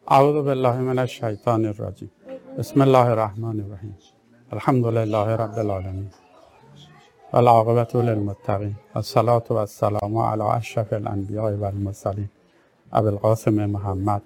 اعوذ بالله من الشیطان الرجیم. بسم الله الرحمن الرحیم. الحمد لله رب العالمین والعاقبة للمتقین والصلاة والسلام علی اشرف الانبیاء والمرسلین ابی القاسم محمد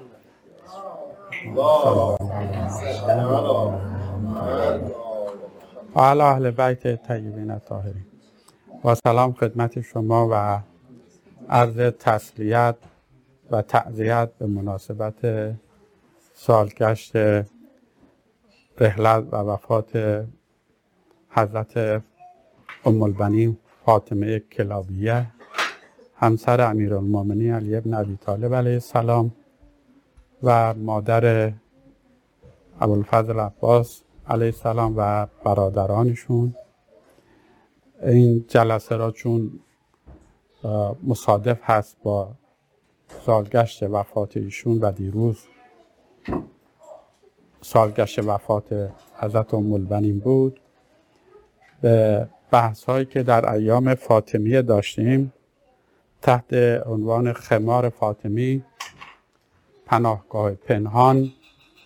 و علی اهل بیت طیبین الطاهرین. با سلام خدمت شما و عرض تسلیت و تعزیت به مناسبت سالگشت رحلت و وفات حضرت ام البنین فاطمه کلابیه، همسر امیرالمومنین علی بن ابی طالب علیه السلام و مادر ابوالفضل عباس علیه السلام و برادرانشون. این جلسه را چون مصادف هست با سالگشت وفات ایشون و دیروز سالگشت وفات حضرت ام البنین بود، به بحث هایی که در ایام فاطمیه داشتیم تحت عنوان خمار فاطمی، پناهگاه پنهان،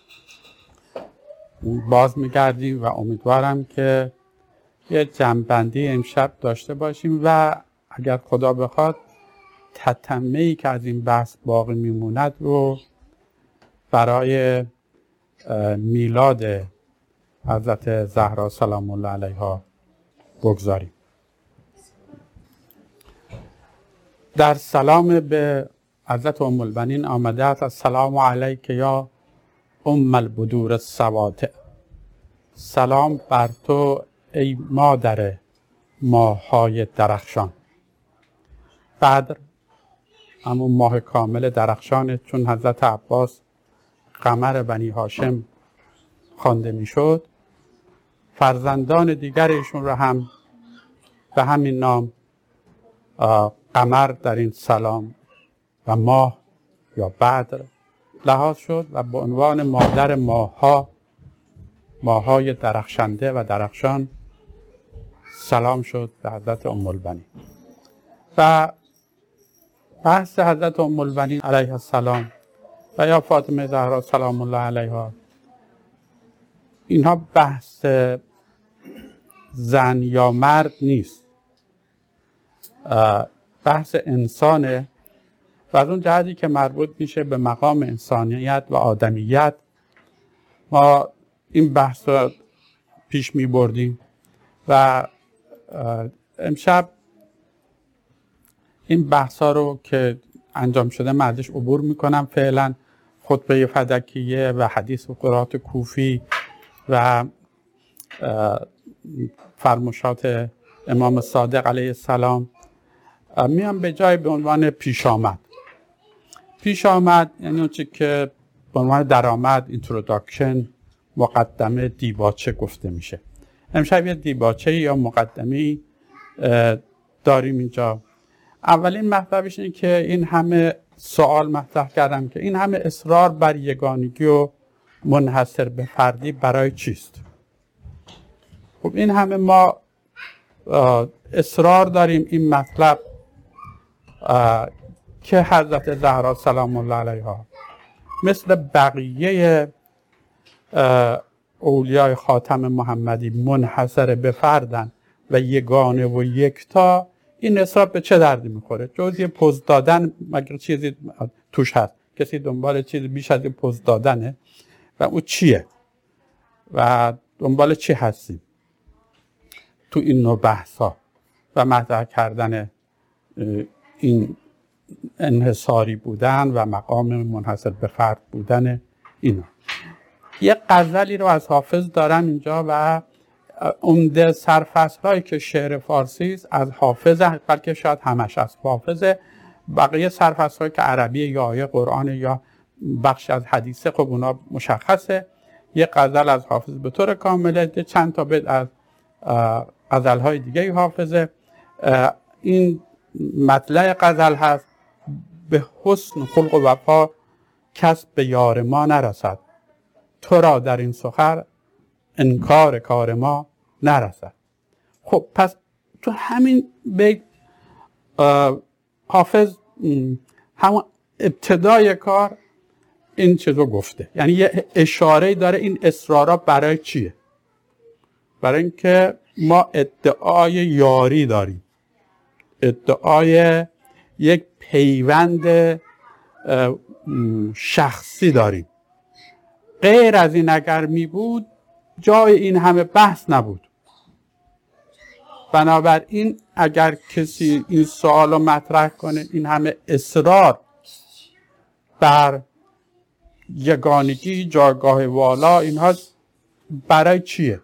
باز میگردیم و امیدوارم که یه جمع‌بندی امشب داشته باشیم و اگر خدا بخواد تتمه‌ای که از این بحث باقی میموند رو برای میلاد حضرت زهرا سلام الله علیها بگذاریم. در سلام به حضرت ام البنین آمده است: السلام علیک یا ام البدور السواطع. سلام بر تو ای مادر ماه‌های درخشان. بدر همون ماه کامل درخشانه، چون حضرت عباس قمر بنی هاشم خوانده میشد. فرزندان دیگر ایشون را هم به همین نام قمر در این سلام و ماه یا بدر لحاظ شد و به عنوان مادر ماه‌های درخشنده و درخشان سلام شد به حضرت ام البنین. و بحث حضرت ام البنین علیها السلام و یا فاطمه زهرا سلام الله علیها، اینها بحث زن یا مرد نیست، بحث انسانه و از اون جهتی که مربوط میشه به مقام انسانیت و آدمیت ما این بحث رو پیش می بردیم و امشب این بحث ها رو که انجام شده مردش عبور میکنم. فعلا خطبه فدکیه و حدیث و قرات کوفی و فرموشات امام صادق علیه السلام میام به جای به عنوان پیش آمد. پیش آمد یعنی اون چی که به عنوان درآمد، اینتروداکشن، مقدمه، دیباچه گفته میشه. امشب یه دیباچه یا مقدمه داریم اینجا. اولین مطلبش اینه که این همه سوال مطرح کردم که این همه اصرار بر یگانگی و منحصر به فردی برای چیست؟ خب این همه ما اصرار داریم این مطلب که حضرت زهرا سلام الله علیها مثل بقیه اولیای خاتم محمدی منحصر به فردن و یگانه و یکتا. این اصرار به چه دردی میخوره؟ جز یه پوز دادن مگر چیزی توش هست؟ کسی دنبال چیزی بیش از یه پوز دادنه و اون چیه؟ و دنبال چی هستیم تو این نوع بحثا و مطرح کردن این انحصاری بودن و مقام منحصر به فرد بودن اینا. یه غزلی رو از حافظ دارم اینجا و عمده سرفصل‌هایی که شعر فارسی است از حافظ، بلکه شاید همش از حافظ. بقیه سرفصل‌هایی که عربی یا آیه قرآن یا بخش از حدیثه، خب اونا مشخصه. یه غزل از حافظ به طور کامله، چند تا بیت از غزل‌های دیگه حافظه. این مطلع غزل هست: به حسن خلق و وفا کس به یار ما نرسد، تو را در این سخن انکار کار ما نرسد. خب پس تو همین بیت حافظ همون ابتدای کار این چیزو گفته. یعنی یه اشاره داره این اصرارا برای چیه؟ برای اینکه ما ادعای یاری داریم، ادعای یک پیوند شخصی داریم. غیر از این اگر می بود جای این همه بحث نبود. بنابراین اگر کسی این سوال رو مطرح کنه، این همه اصرار بر یگانگی، جایگاه والا، اینها برای چیه؟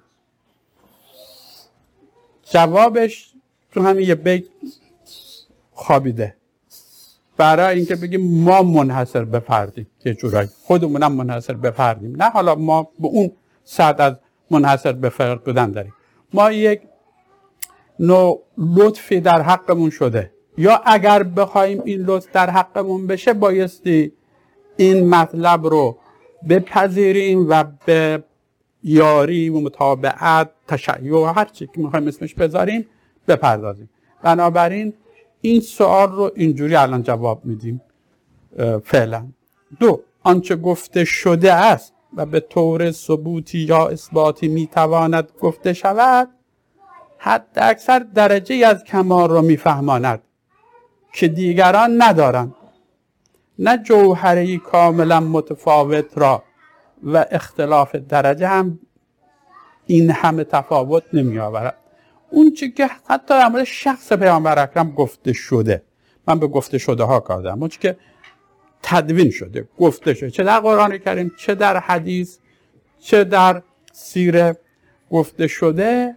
جوابش تو همین یه بیت خوابیده. برای اینکه بگیم ما منحصر به فردیم، یه جورایی خودمونم منحصر به فردیم، نه حالا ما به اون سطح از منحصر به فرد بودن داریم. ما یک نوع لطفی در حقمون شده، یا اگر بخوایم این لطف در حقمون بشه بایستی این مطلب رو بپذیریم و به یاری و متابعت، تشیع و هر چی که میخوایم اسمش بذاریم بپردازیم. بنابراین این سوال رو اینجوری الان جواب میدیم فعلا. 2. آنچه گفته شده است و به طور ثبوتی یا اثباتی میتواند گفته شود، حد اکثر درجه از کمال را میفهماند که دیگران ندارند، نه جوهری کاملا متفاوت را، و اختلاف درجه هم این همه تفاوت نمی آورد. اون چی که حتی در مورد شخص پیامبر اکرم گفته شده، من به گفته شده ها کار دارم، اون چی که تدوین شده، گفته شده، چه در قرآن کریم، چه در حدیث، چه در سیره گفته شده،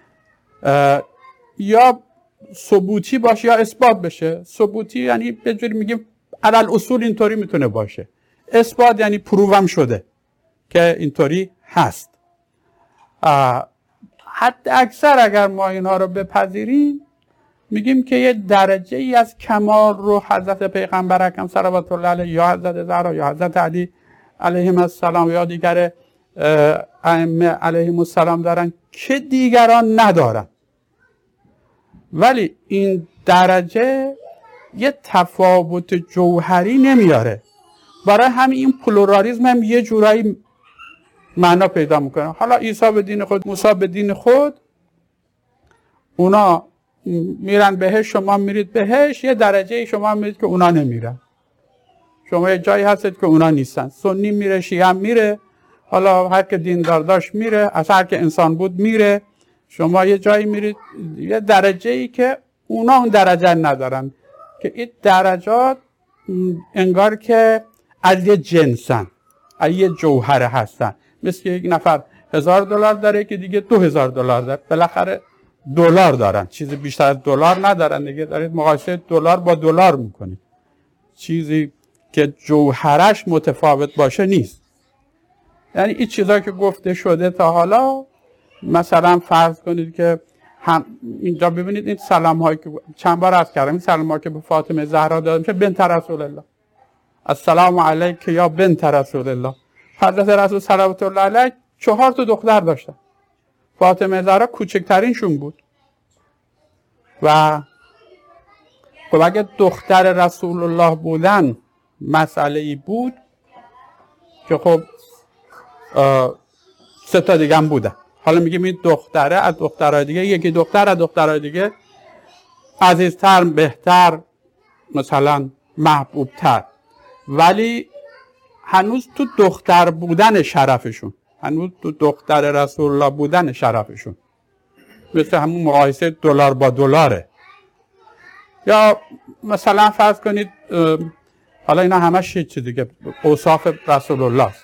یا ثبوتی باشه یا اثبات بشه. ثبوتی یعنی به جوری میگیم علل اصول اینطوری میتونه باشه. اثبات یعنی پرووم شده که اینطوری هست. حد اکثر اگر ما اینها رو بپذیریم میگیم که یه درجه ای از کمال رو حضرت پیغمبر اکرم صلوات الله علیه یا حضرت زهرا یا حضرت علی علیهم السلام یا دیگر ائمه علیهم السلام دارن که دیگران ندارن. ولی این درجه یه تفاوت جوهری نمیاره. برای همین این پلورالیسم هم یه جورایی معنا پیدا میکنه. حالا عیسی به دین خود، موسی به دین خود، اونا میرن بهش، شما میرید بهش، یه درجه شما میرید که اونا نمیرن. شما یه جایی هستید که اونا نیستن. سنی میره، شیعه هم میره، حالا هر که دیندار داشت میره، اصلا هر که انسان بود میره. شما یه جایی میرید یه درجه ای که اونا اون درجه ندارن، که این درجات انگار که از یه جنسن، از یه جوهره هستن. مثل یک نفر $1000 داره که دیگه $2000 داره، بالاخره دلار دارن، چیزی بیشتر از دلار ندارن دیگه. دارید مقایسه دلار با دلار میکنید، چیزی که جوهرش متفاوت باشه نیست. یعنی این چیزایی که گفته شده تا حالا، مثلا فرض کنید که اینجا ببینید این سلام هایی که چند بار عرض کردم، این سلام هایی که به فاطمه زهرا داده میشه، بنت رسول الله، السلام علیک یا بنت رسول الله. حضرت رسول صلوات الله علیه 4 دختر داشتن، فاطمه زهرا کوچکترینشون بود. و خب اگه دختر رسول الله بودن مسئله ای بود که خب 3 دیگه هم بودن. حالا میگیم این دختره از دخترهای دیگه، یکی دختر از دخترهای دیگه عزیزتر، بهتر، مثلا محبوبتر، ولی هنوز تو دختر بودن شرفشون، هنوز تو دختر رسول الله بودن شرفشون، مثل همون مقایسه دلار با دلاره. یا مثلا فرض کنید، حالا اینا همش یه چیزی که اوصاف رسول الله است.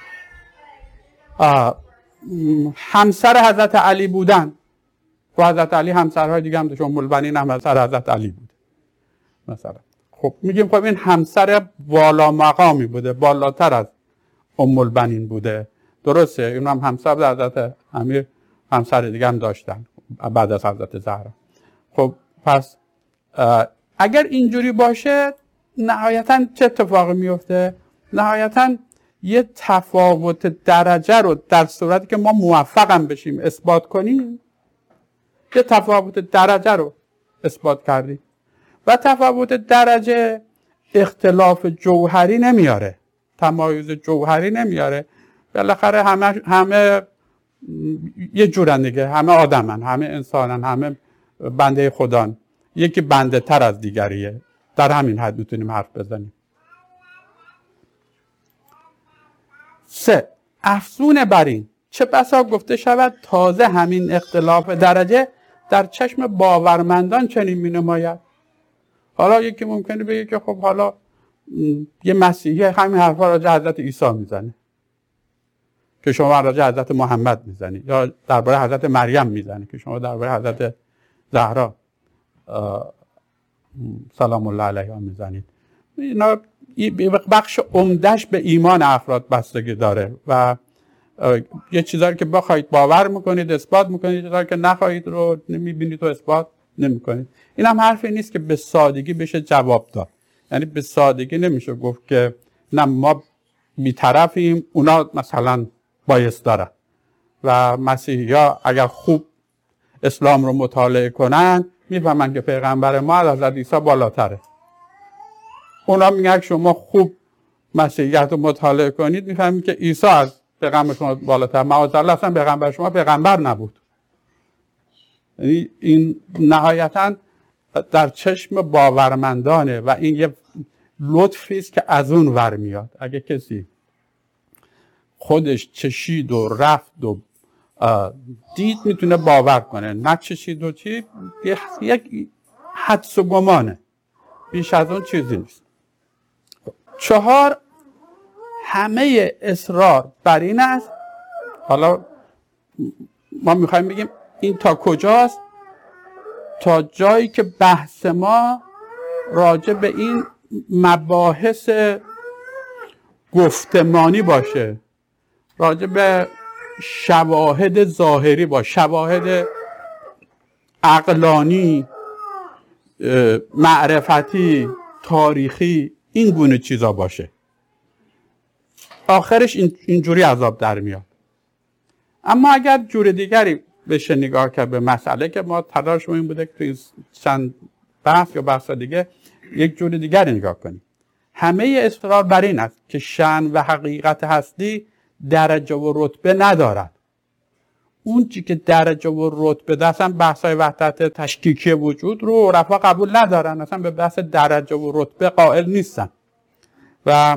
همسر حضرت علی بودن، و حضرت علی همسرهای دیگه هم داشت، ام البنین هم همسر حضرت علی بود مثلا. خب میگیم خب این همسر والا مقامی بوده، بالاتر از ام البنین بوده، درسته؟ این هم همسر حضرت امیر، همسر دیگه هم داشتن بعد از حضرت زهرا. خب پس اگر اینجوری باشه نهایتاً چه اتفاقی میفته؟ نهایتاً یه تفاوت درجه رو در صورتی که ما موفقم بشیم اثبات کنیم، یه تفاوت درجه رو اثبات کردیم. و تفاوت درجه اختلاف جوهری نمیاره. تمایز جوهری نمیاره. بالاخره همه یه جورن دیگه، همه آدمن، همه انسانن، همه بنده خدان. یکی بنده تر از دیگریه. در همین حد میتونیم حرف بزنیم. 3. افزون بر این چه بسا گفته شود تازه همین اختلاف درجه در چشم باورمندان چنین مینماید. حالا یکی ممکنه بگه که خب حالا یه مسیحی همین حرفا راجع حضرت عیسی میزنه که شما راجع حضرت محمد میزنی، یا درباره حضرت مریم میزنی که شما درباره حضرت زهرا سلام الله علیها میزنید. اینا بخش عمدهش به ایمان افراد بستگی داره و یه چیزایی که بخواید باور میکنید اثبات میکنید، چیزایی که نخواهید رو نمیبینید و اثبات نمیکنید. این هم حرفی نیست که به سادگی بشه جواب داد. یعنی به سادگی نمیشه گفت که نه ما بی‌طرفیم، اونا مثلا بایست دارن و مسیحی‌ها اگر خوب اسلام رو مطالعه کنن میفهمن که پیغمبر ما از حضرت عیسی بالاتره. اونا میگن شما خوب مسیحیت رو مطالعه کنید میفهمید که عیسی از پیغمبر شما بالاتر. معاذالله اصلا پیغمبر شما پیغمبر نبود. یعنی این نهایتاً در چشم باورمندانه و این یه لطفی است که از اون ور میاد. اگه کسی خودش چشید و رفت و دید میتونه باور کنه، نه چشید و چی یک حدس و گمانه، بیش از اون چیزی نیست. 4. همه اصرار بر این است. حالا ما میخوایم بگیم این تا کجاست؟ تا جایی که بحث ما راجع به این مباحث گفتمانی باشه، راجع به شواهد ظاهری باشه، شواهد عقلانی، معرفتی، تاریخی، این گونه چیزا باشه. آخرش اینجوری عذاب در میاد. اما اگر جور دیگری بشه نگاه کرد به مسئله که ما تلاشمون این بوده که توی چند بحث یا بحث دیگه یک جور دیگری نگاه کنیم. همه اصرار بر این است که شأن و حقیقت هستی درجه و رتبه ندارد. اون چی که درجه و رتبه داره، اصلا بحث‌های وحدت تشکیکی وجود رو عرفا قبول ندارن، اصلا به بحث درجه و رتبه قائل نیستن و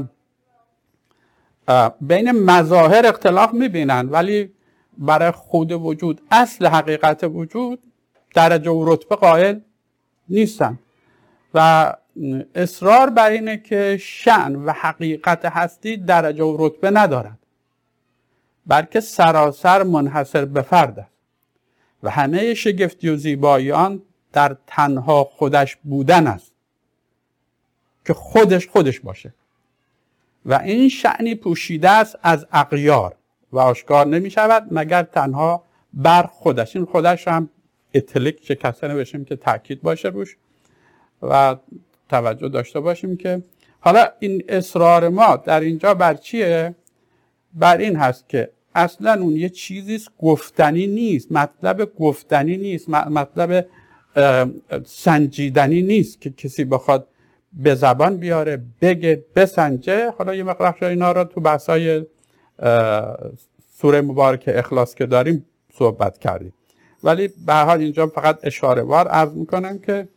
بین مظاهر اختلاف میبینن، ولی برای خود وجود، اصل حقیقت وجود، درجه و رتبه قائل نیستن و اصرار بر اینه که شأن و حقیقت هستی درجه و رتبه ندارد، بلکه سراسر منحصر به فرد است و همه شگفتی و زیبایی آن در تنها خودش بودن است که خودش باشه و این شأنی پوشیده است از اغیار و آشکار نمی شود مگر تنها بر خودش. این خودش هم اتلک شکسته نوشیم که تأکید باشه روش و توجه داشته باشیم که حالا این اصرار ما در اینجا بر چیه؟ بر این هست که اصلا اون یه چیزیست گفتنی نیست، مطلب گفتنی نیست، مطلب سنجیدنی نیست که کسی بخواد به زبان بیاره، بگه، بسنجه. حالا یه مقدار اینا رو تو بحثای سوره مبارک اخلاص که داریم صحبت کردیم، ولی به هر حال اینجا فقط اشاره وار عرض میکنم که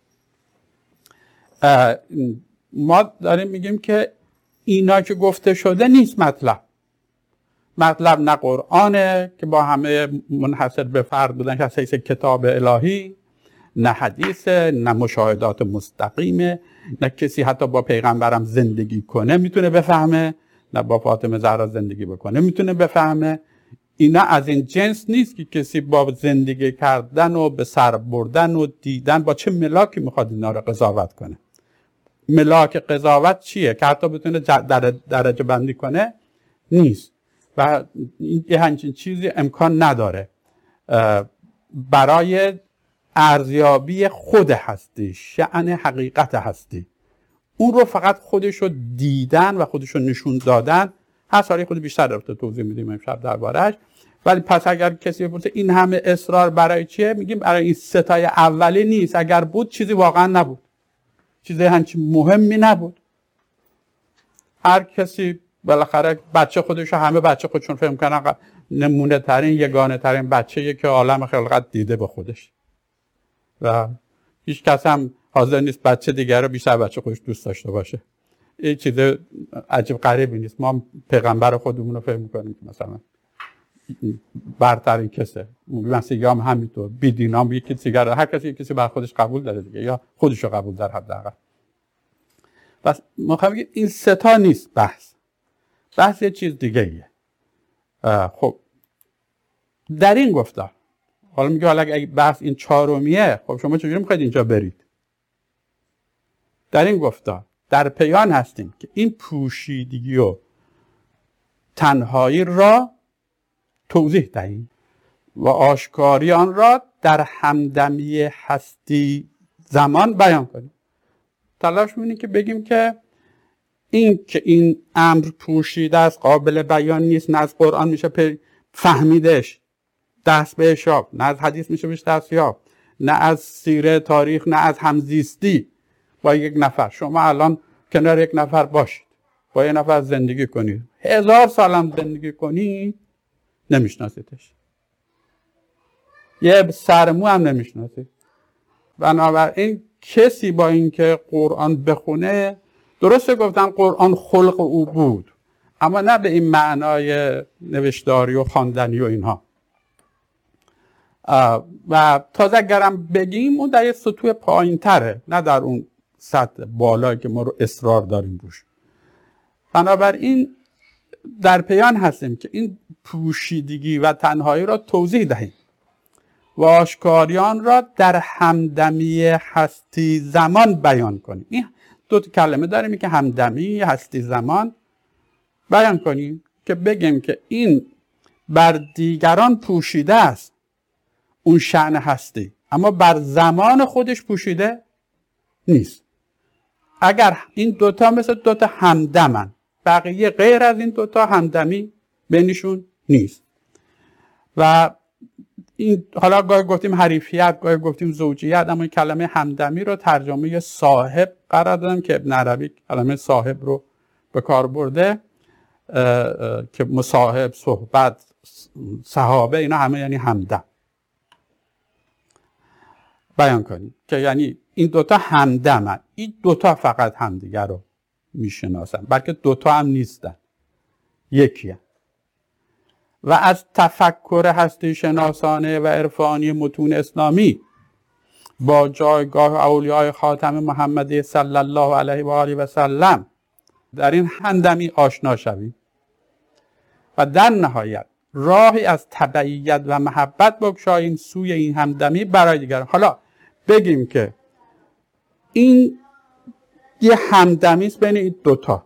ما داریم میگیم که اینا که گفته شده نیست مطلب نه قرآنه که با همه منحصر به فرد بودن از حیث کتاب الهی، نه حدیثه، نه مشاهدات مستقیمه، نه کسی حتی با پیغمبرم زندگی کنه میتونه بفهمه، نه با فاطمه زهرا زندگی بکنه میتونه بفهمه. اینا از این جنس نیست که کسی با زندگی کردن و به سر بردن و دیدن با چه ملاکی میخواد اینا رو قضاوت کنه. ملاک قضاوت چیه که حتی بتونه درجه بندی کنه؟ نیست و یه همچین چیزی امکان نداره. برای ارزیابی خود هستی، شأن حقیقت هستی، اون رو فقط خودشو دیدن و خودشو نشون دادن هست. حالا خود بیشتر رفته توضیح میدیم امشب درباره‌اش. ولی پس اگر کسی بپرسه این همه اصرار برای چیه، میگیم برای این ستای اولی نیست. اگر بود چیزی واقعا نبود، چیزی همچین مهمی نبود. هر کسی بالاخره بچه خودشو همه بچه خودشون فهم کنن نمونه ترین یگانه ترین بچه‌ایه که عالم خلقت دیده به خودش و هیچ کس هم حاضر نیست بچه دیگر رو بیشتر بچه خودش دوست داشته باشه. این چیز عجیب غریبی نیست. ما پیغمبر خودمون رو فهم می‌کنیم که مثلا برترین کسه. مسیحی هم همینطور، بیدین هم یکی دیگر، هر کسی بر خودش قبول داره دیگه، یا خودش رو قبول داره حداقل. پس ما خواهیم این ستا نیست بحث یه چیز دیگه ایه. خب در این گفتار حالا میگه حالا اگه بحث این چهارمیه، خب شما چجوری میخواید اینجا برید؟ در این گفتار در پیان هستیم که این پوشیدگی و تنهایی را توضیح دهیم و آشکاری آن را در همدمی هستی زمان بیان کنیم. تلاش می‌کنیم که بگیم که این امر پوشیده است، قابل بیان نیست، نه از قرآن میشه فهمیدش دست بهش یافت، نه از حدیث میشه بهش دست یافت، نه از سیره تاریخ، نه از همزیستی با یک نفر. شما الان کنار یک نفر باشید، با یک نفر زندگی کنید، 1000 سال هم زندگی کنید، نمیشناسیدش، یه سرمو هم نمیشناسید. بنابراین کسی با اینکه قرآن بخونه، درسته گفتن قرآن خلق او بود، اما نه به این معنای نوشتاری و خواندنی و اینها. و تازه اگرم بگیم اون در یه سطوح پایین تره، نه در اون سطح بالایی که ما رو اصرار داریم روش. بنابراین در پیان هستیم که این پوشیدگی و تنهایی را توضیح دهیم و آشکاریان را در همدمی هستی زمان بیان کنیم. این دو کلمه داریم که همدمی هستی زمان بیان کنیم که بگیم که این بر دیگران پوشیده است اون شأن هستی، اما بر زمان خودش پوشیده نیست. اگر این دوتا مثل دوتا همدمن، بقیه غیر از این دوتا همدمی بینشون نیست. و این حالا گاهی گفتیم حریفیت، گاهی گفتیم زوجیت، اما این کلمه همدمی رو ترجمه صاحب قرار دادم که ابن عربی کلمه صاحب رو به کار برده که مصاحب، صحبت، صحابه، اینا همه یعنی همدم بیان کنیم که یعنی این دوتا همدمن. این دوتا فقط همدیگر رو میشناسن، بلکه دوتا هم نیستن، یکی هم. و از تفکر هستی شناسانه و عرفانی متون اسلامی با جایگاه اولیای خاتم محمدی صلی الله علیه و آله و سلم در این همدمی آشنا شویم و در نهایت راهی از تبعیت و محبت بگشاییم سوی این همدمی برای دیگران. حالا بگیم که این یه همدمی است بین این دوتا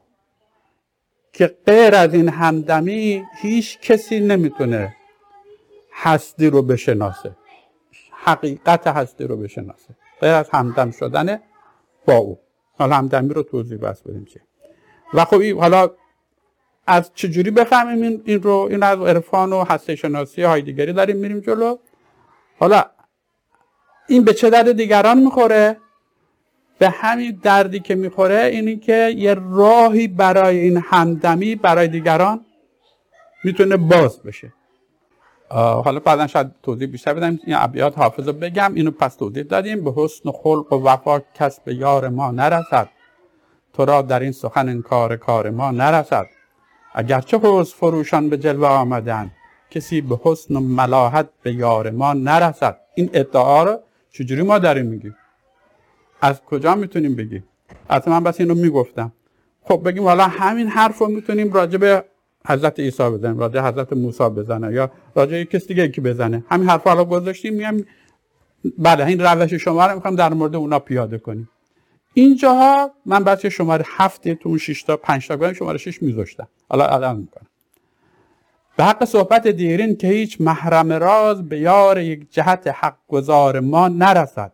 که غیر از این همدمی هیچ کسی نمیتونه هستی رو بشناسه، حقیقت هستی رو بشناسه غیر از همدم شدن با او. حالا همدمی رو توضیح بس بدیم چیه. و خب حالا از چجوری بفهمیم این رو؟ این از عرفان و هستی شناسی هایدگری داریم میریم جلو. حالا این به چه درد دیگران میخوره؟ به همین دردی که میخوره اینی که یه راهی برای این همدمی برای دیگران میتونه باز بشه. حالا بعدا شاید توضیح بیشتر بدم. این ابیات حافظ رو بگم، اینو پس توضیح دادیم. به حسن خلق و وفا کس به یار ما نرسد، تو را در این سخن انکار کار ما نرسد. اگرچه حسن فروشان به جلوه آمدن، کسی به حسن و ملاحت به یار ما نرسد. این ادعا رو چجوری ما داریم میگیم؟ از کجا میتونیم بگیم؟ اصلا من بس این رو میگفتم. خب بگیم حالا همین حرف رو میتونیم راجع به حضرت عیسی بزنیم، راجع به حضرت موسی بزنه، یا راجع به کسی دیگه که بزنه. همین حرف حالا گذاشتیم، میگم بله این روش شما رو میخوام در مورد اونا پیاده کنیم. اینجاها من بعد شماره 7 تو اون 6 تا 5 تا گفتم، شماره 6 میذاشتم. حالا الان میکنم. به حق صحبت دیرین که هیچ محرم راز به یار یک جهت حق گزار ما نرسد.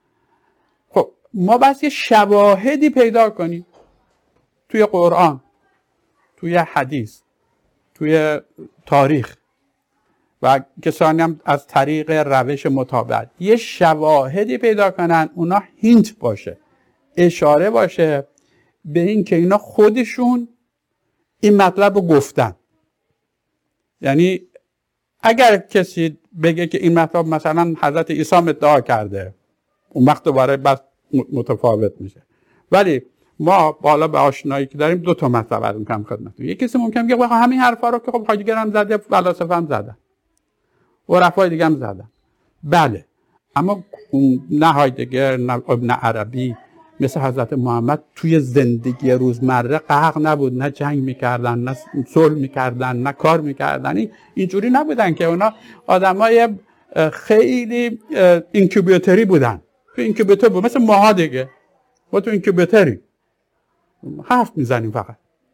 خب ما بس یه شواهدی پیدا کنیم توی قرآن، توی حدیث، توی تاریخ و کسانی هم از طریق روش مطابقت یه شواهدی پیدا کنن، اونا هینت باشه، اشاره باشه به این که اینا خودشون این مطلب رو گفتن. یعنی اگر کسی بگه که این مطلب مثلا حضرت عیسی ادعا کرده، اون وقت دوباره بس متفاوت میشه. ولی ما بالا به آشنایی که داریم دو تا مطلب عرض می‌کنم خدمتتون. یک کسی ممکنه بگه همین حرفا رو که خب حاجی گرم زده، فلاسفه هم زدن، عرفای دیگه هم زدن. بله، اما نه هایدگر نه ابن عربی مثل حضرت محمد توی زندگی روزمره غرق نبود، نه جنگ میکردن، نه صلح میکردن، نه کار میکردن. اینجوری نبودن که اونا آدمای خیلی اینکوبیتوری بودن. تو اینکوبیتور بود، مثل ماها دیگه. ما تو اینکوبیتوری حرف میزنیم فقط.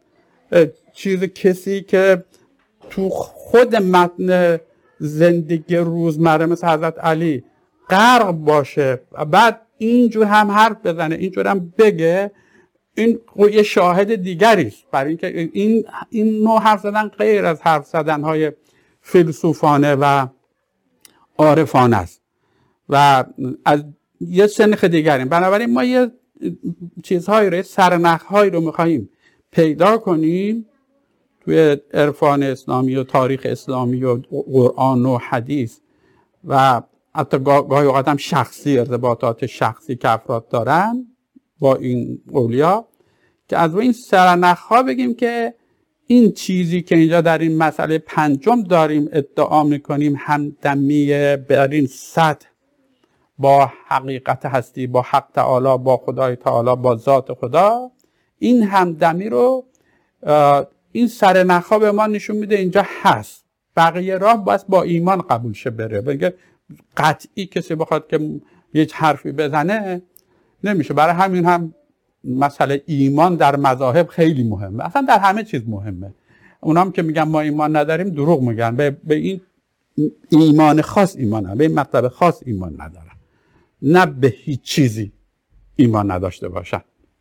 کسی که تو خود متن زندگی روزمره مثل حضرت علی غرق باشه و بعد اینجور هم حرف بزنه، اینجور هم بگه، این یه شاهد دیگری است برای اینکه این نوع حرف زدن غیر از حرف زدن‌های فیلسوفانه و عارفانه است و از یه سنخ دیگریم. بنابراین ما یه چیزهایی رو، سرنخ‌هایی رو می‌خوایم پیدا کنیم توی عرفان اسلامی و تاریخ اسلامی و قرآن و حدیث و حتی گاهی اوقات هم شخصی، ارتباطات شخصی که افراد دارن با این اولیا، که از این سرنخ‌ها بگیم که این چیزی که اینجا در این مسئله پنجم داریم ادعا میکنیم همدمی بر این سطح با حقیقت هستی، با حق تعالی، با خدای تعالی، با ذات خدا، این همدمی رو این سرنخ‌ها به ما نشون میده اینجا هست. بقیه راه باید با ایمان قبول شه بره. بگه قطعی کسی بخواد که یه حرفی بزنه نمیشه. برای همین هم مسئله ایمان در مذاهب خیلی مهمه، اصلا در همه چیز مهمه. اونام که میگن ما ایمان نداریم دروغ میگن. به این ایمان خاص ایمان ندارن، به این مطلب خاص ایمان ندارن، نه به هیچ چیزی ایمان نداشته باشن.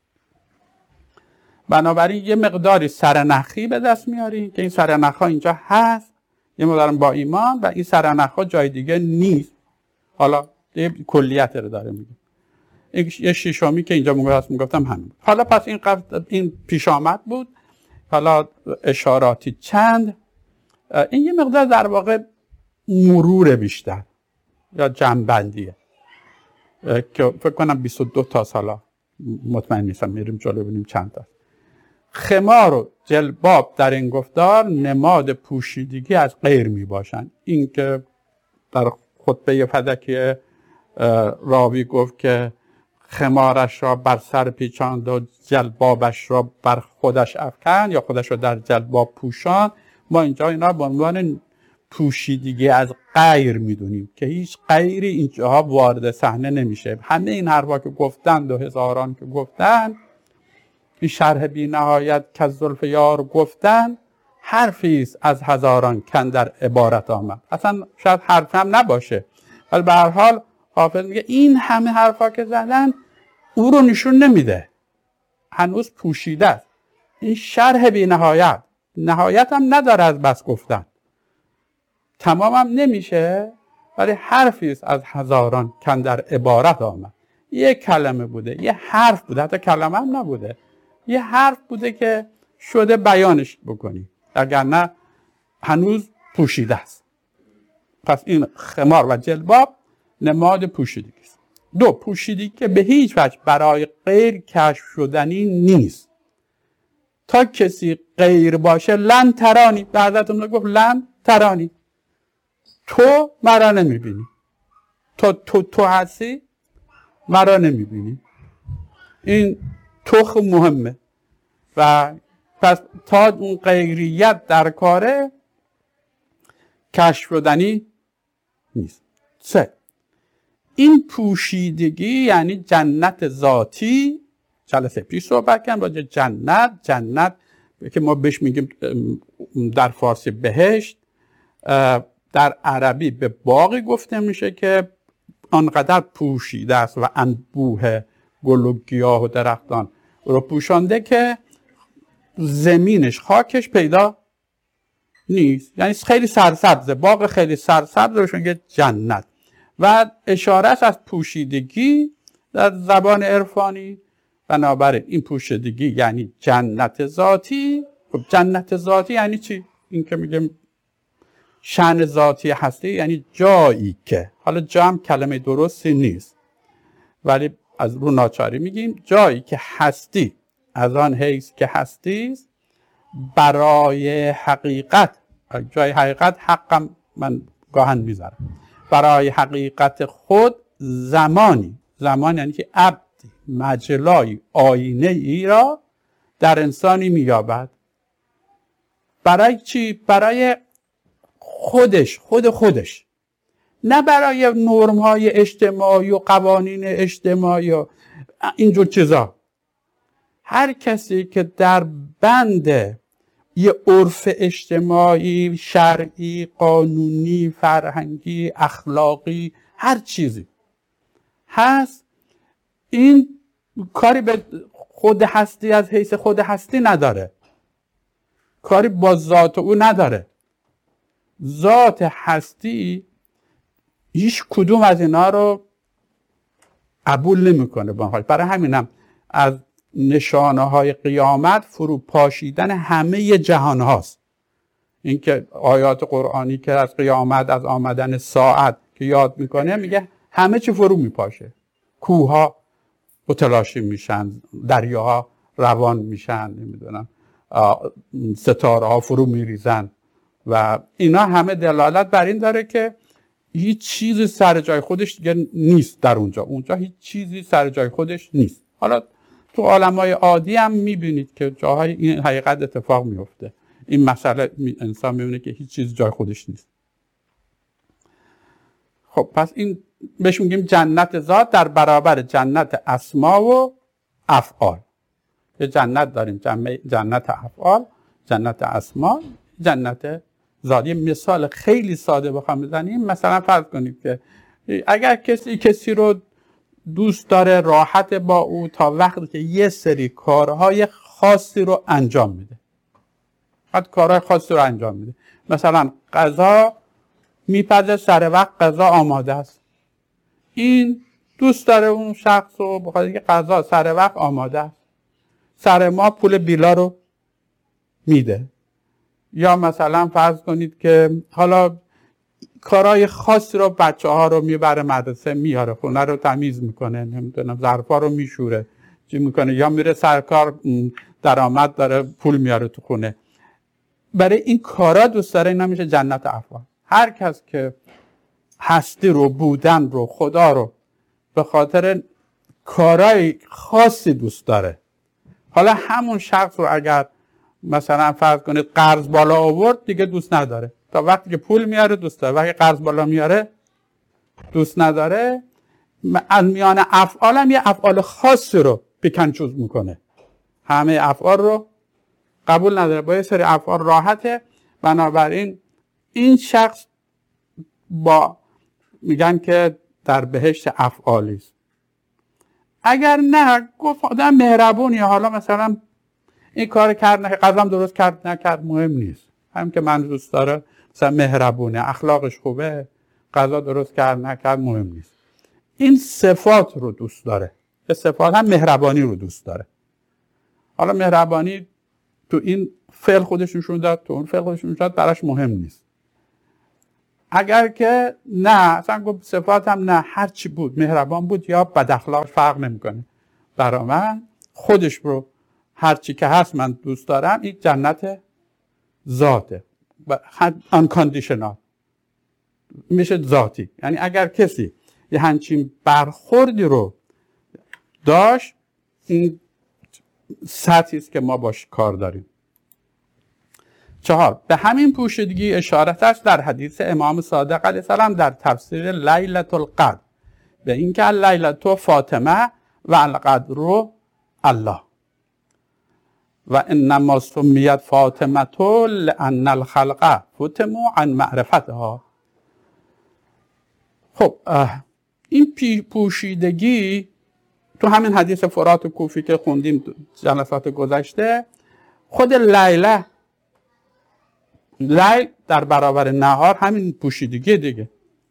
بنابراین یه مقداری سرنخی به دست میاریم که این سرنخ‌ها اینجا هست، یه مقدار با ایمان، و این سرنخ‌ها جای دیگه نیست. حالا یه کلیت رو داره میگه. یه ششمی که اینجا میگفتم همین. حالا پس این پیش آمد بود. حالا اشاراتی چند، این یه مقدار در واقع مرور بیشتر یا جمع‌بندیه که فکر کنم 22 تا سالا، مطمئن نیستم، میریم جلو ببینیم چند تا. خمار و جلباب در این گفتار نماد پوشیدگی از غیر می باشند. این که در خطبه فدکی راوی گفت که خمارش را بر سر پیچاند و جلبابش را بر خودش افکن یا خودش را در جلباب پوشان، ما اینجا اینا به عنوان پوشیدگی از غیر میدونیم که هیچ غیری اینجاها وارد صحنه نمیشه. همه این حرفا که گفتند و هزاران که گفتن، این شرح بی نهایت که از زلف یار گفتن، حرفی است از هزاران کن در عبارت آمد. اصلا شاید حرف هم نباشه، ولی به هر حال حافظ میگه این همه حرفا که زدن او رو نشون نمیده، هنوز پوشیده است. این شرح بی نهایت، نهایت هم نداره از بس گفتن، تمام هم نمیشه، ولی حرفی است از هزاران کن در عبارت آمد. یه کلمه بوده، یه حرف بوده، حتی کلمه هم نبوده، یه حرف بوده که شده بیانش بکنی، اگر نه هنوز پوشیده است. پس این خمار و جلباب نماد پوشیدگی است. دو، پوشیدگی که به هیچ وجه برای غیر کشف شدنی نیست. تا کسی غیر باشه لن ترانی، به حضرت گفت لن ترانی، تو مرا نمیبینی، تو هستی مرا نمیبینی. این توخ مهمه و پس تا اون غیریت در کاره کشف شدنی نیست. سه، این پوشیدگی یعنی جنت ذاتی. جلسه پیش صحبت کردم راجع جنت که ما بهش میگیم در فارسی بهشت، در عربی به باغی گفته میشه که آنقدر پوشیده است و انبوه گل و گیاه و درختان رو پوشانده که زمینش، خاکش پیدا نیست. یعنی خیلی سرسبز، باغ خیلی سرسبز روش میگه جنت. و اشارهش از پوشیدگی در زبان عرفانی، بنابراین این پوشیدگی یعنی جنت ذاتی، خب جنت ذاتی یعنی چی؟ این که میگم شأن ذاتی هستی یعنی جایی که، حالا جا هم کلمه درستی نیست ولی از رو ناچاری میگیم جایی که هستی از آن حیث که هستی برای حقیقت، جای حقیقت حقم من گاهن میذارم، برای حقیقت خود زمانی یعنی که عبد مجلای آینه ای را در انسانی مییابد. برای چی؟ برای خودش، نه برای نرم‌های اجتماعی و قوانین اجتماعی و اینجور چیزا. هر کسی که در بند یه عرف اجتماعی، شرعی، قانونی، فرهنگی، اخلاقی، هر چیزی هست، این کاری به خود هستی از حیث خود هستی نداره، کاری با ذات او نداره. ذات هستی هیچ کدوم از اینا رو قبول نمیکنه. برای همینم از نشانه های قیامت فروپاشیدن همه جهان هاست. اینکه آیات قرآنی که از قیامت، از آمدن ساعت که یاد میکنه، میگه همه چی فرو میپاشه. کوه ها متلاشی میشن، دریاها روان میشن، نمیدونم ستاره ها فرو میریزن و اینا همه دلالت بر این داره که هیچ چیزی سر جای خودش دیگه نیست. در اونجا هیچ چیزی سر جای خودش نیست. حالا تو عالم‌های عادی هم میبینید که جاهای این حقیقت اتفاق میفته. این مسئله انسان میبینه که هیچ چیز جای خودش نیست. خب پس این بهش میگیم جنت ذات در برابر جنت اسما و افعال. یه جنت داریم، جنت افعال، جنت اسما، جنت ذات. یه مثال خیلی ساده بخوام بزنیم، مثلا فرض کنید که اگر کسی رو دوست داره راحت با او تا وقتی که یه سری کارهای خاصی رو انجام میده. کارهای خاصی رو انجام میده. مثلا غذا میپزه سر وقت غذا آماده است. این دوست داره اون شخص رو بخاطر که غذا سر وقت آماده است. سر ما پول بیلا رو میده. یا مثلا فرض کنید که حالا کارهای خاصی رو بچه ها رو میبره مدرسه، میاره خونه رو تمیز میکنه، نمیدونم ظرفا رو میشوره، چی میکنه، یا میره سرکار درآمد داره پول میاره تو خونه. برای این کارا دوست داره. اینا میشه جنت افعال. هر کس که هستی رو، بودن رو، خدا رو به خاطر کارهای خاصی دوست داره. حالا همون شخص رو اگر مثلا فرض کنید قرض بالا آورد دیگه دوست نداره. تا وقتی که پول میاره دوست داره، وقتی قرض بالا میاره دوست نداره. از میان افعال هم یه افعال خاصی رو پیکن چوز میکنه. همه افعال رو قبول نداره، با یه سری افعال راحته. بنابراین این شخص با میگن که در بهشت افعالی است. اگر نه گفت آدم مهربونیه، حالا مثلا این کار کرد نه، غذام درست کرد نکرد مهم نیست، همین که من دوست داره، مثلا مهربونه، اخلاقش خوبه، غذا درست کرد نکرد مهم نیست. این صفات رو دوست داره. به صفات هم مهربانی رو دوست داره. حالا مهربانی تو این فعل خودش نشون داد، تو اون فعل خودش نشون داد، براش مهم نیست. اگر که نه، اصلا گفت صفات هم نه، هر چی بود، مهربان بود یا بد اخلاق فرق نمیکنه. برای من خودش رو هر چی که هست من دوست دارم. این جنت ذاته، unconditional میشه ذاتی. یعنی اگر کسی یه همچین برخوردی رو داشت، این سطحی است که ما باش کار داریم. 4. به همین پوشیدگی اشارت است در حدیث امام صادق علیه السلام در تفسیر لیلة القدر به اینکه لیلة فاطمه و القدر الله و انما سمیت فاطمه لان الخلق فتموا عن معرفتها. خب این پوشیدگی تو همین حدیث فرات کوفی که خوندیم جلسات گذشته، خود لیل در برابر نهار همین پوشیدگی دیگه.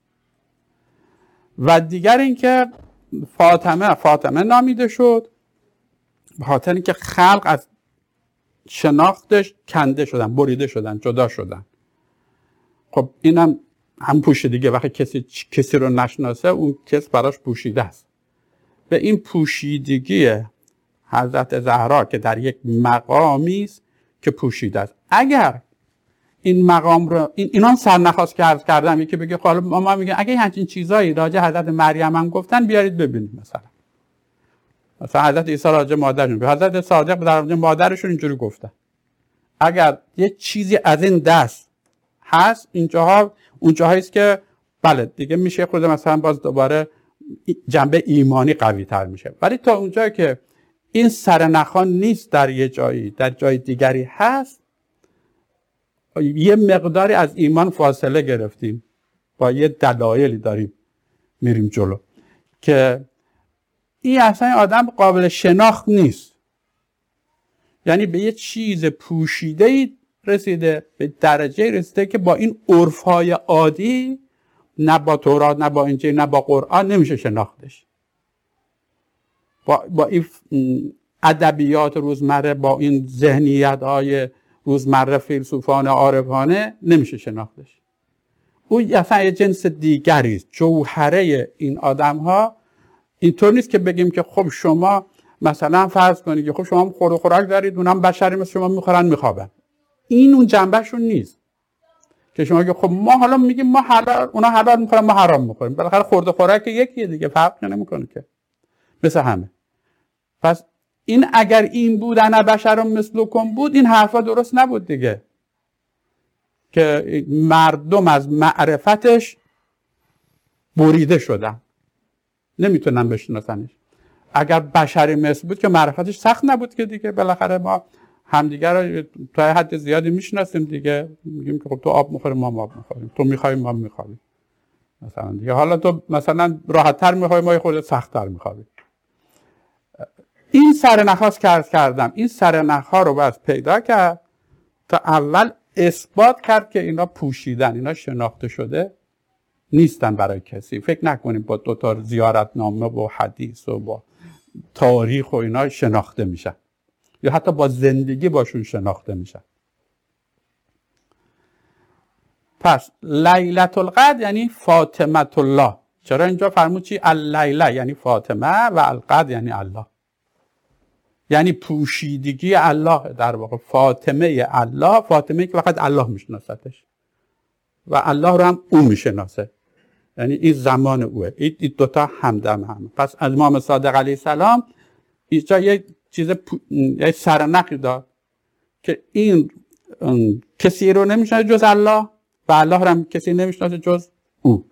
و دیگر اینکه فاطمه نامیده شد به خاطر اینکه خلق از شناختش کنده شدن، بریده شدن، جدا شدن. خب اینم هم پوشیدگی. وقتی کسی رو نشناسه اون کس براش پوشیده است. به این پوشیدگی حضرت زهرا که در یک مقامی است که پوشیده است. اگر این مقام رو اینا سرنخواست که عرض کردم، یکی بگه خب ما میگه اگه همچین چیزایی راجع حضرت مریم هم گفتن بیارید ببینید. مثلا حضرت عیسی راجع مادرشون، حضرت صادق در راجع مادرشون اینجوری گفتن. اگر یه چیزی از این دست هست اینجاها، اونجاهایی است که بله دیگه میشه خود مثلا باز دوباره جنبه ایمانی قوی تر میشه. ولی تا اونجایی که این سرنخان نیست در یه جایی، در جای دیگری هست، یه مقداری از ایمان فاصله گرفتیم، با یه دلایلی داریم میریم جلو که این اصلا آدم قابل شناخت نیست. یعنی به یه چیز پوشیده‌ای رسیده، به درجه رسیده که با این عرف‌های عادی، نه با تورات نه با انجیل نه با قرآن نمیشه شناختش. با این ادبیات روزمره، با این ذهنیت‌های روزمره فیلسوفانه عارفانه نمیشه شناختش. اون اصلا یه جنس دیگری است. جوهره این آدم‌ها اینطور نیست که بگیم که خب شما مثلا فرض کنید که خب شما خورد و خوراک دارید، اونم بشری مثل شما میخورن میخوابن. این اون جنبهشون نیست که شما که خب ما حالا میگیم ما حلال، اونا حلال میخورن ما حرام میخوریم. بالاخره خورد و خوراک یکیه دیگه، فرق نمیکنه که، مثل همه. پس این اگر این بود انا بشر مثلکم بود، این حرفا درست نبود دیگه، که مردم از معرفتش بریده شدن، نمیتونن بشناسنش. اگر بشری مثل بود که معرفتش سخت نبود که دیگه، بالاخره ما همدیگر رو تا حد زیادی میشناسیم دیگه. میگیم که خب تو آب میخوری ما آب میخوریم، تو میخوای ما میخوریم مثلا دیگه. حالا تو مثلا راحت‌تر میخوای، ما خود سخت‌تر میخوریم. این سرنخ‌هاست که عرض کردم. این سرنخ‌ها رو باید پیدا کرد تا اول اثبات کرد که اینا پوشیدن، اینا شناخته شده نیستن برای کسی. فکر نکنیم با دو تا زیارتنامه و حدیث و با تاریخ و اینا شناخته میشن، یا حتی با زندگی باشون شناخته میشن. پس لیلة القدر یعنی فاطمه الله. چرا اینجا فرمود چی؟ اللیله یعنی فاطمه و القدر یعنی الله، یعنی پوشیدگی الله در واقع. فاطمه الله، فاطمه که فقط الله میشناستش و الله رو هم او میشناسه، یعنی این زمان اوه. این دوتا همدم هم. پس از امام صادق علیه السلام اینجا یک چیز یک سرنخی داد که این کسی رو نمیشناسه جز الله و الله رو هم کسی نمیشناسه جز او.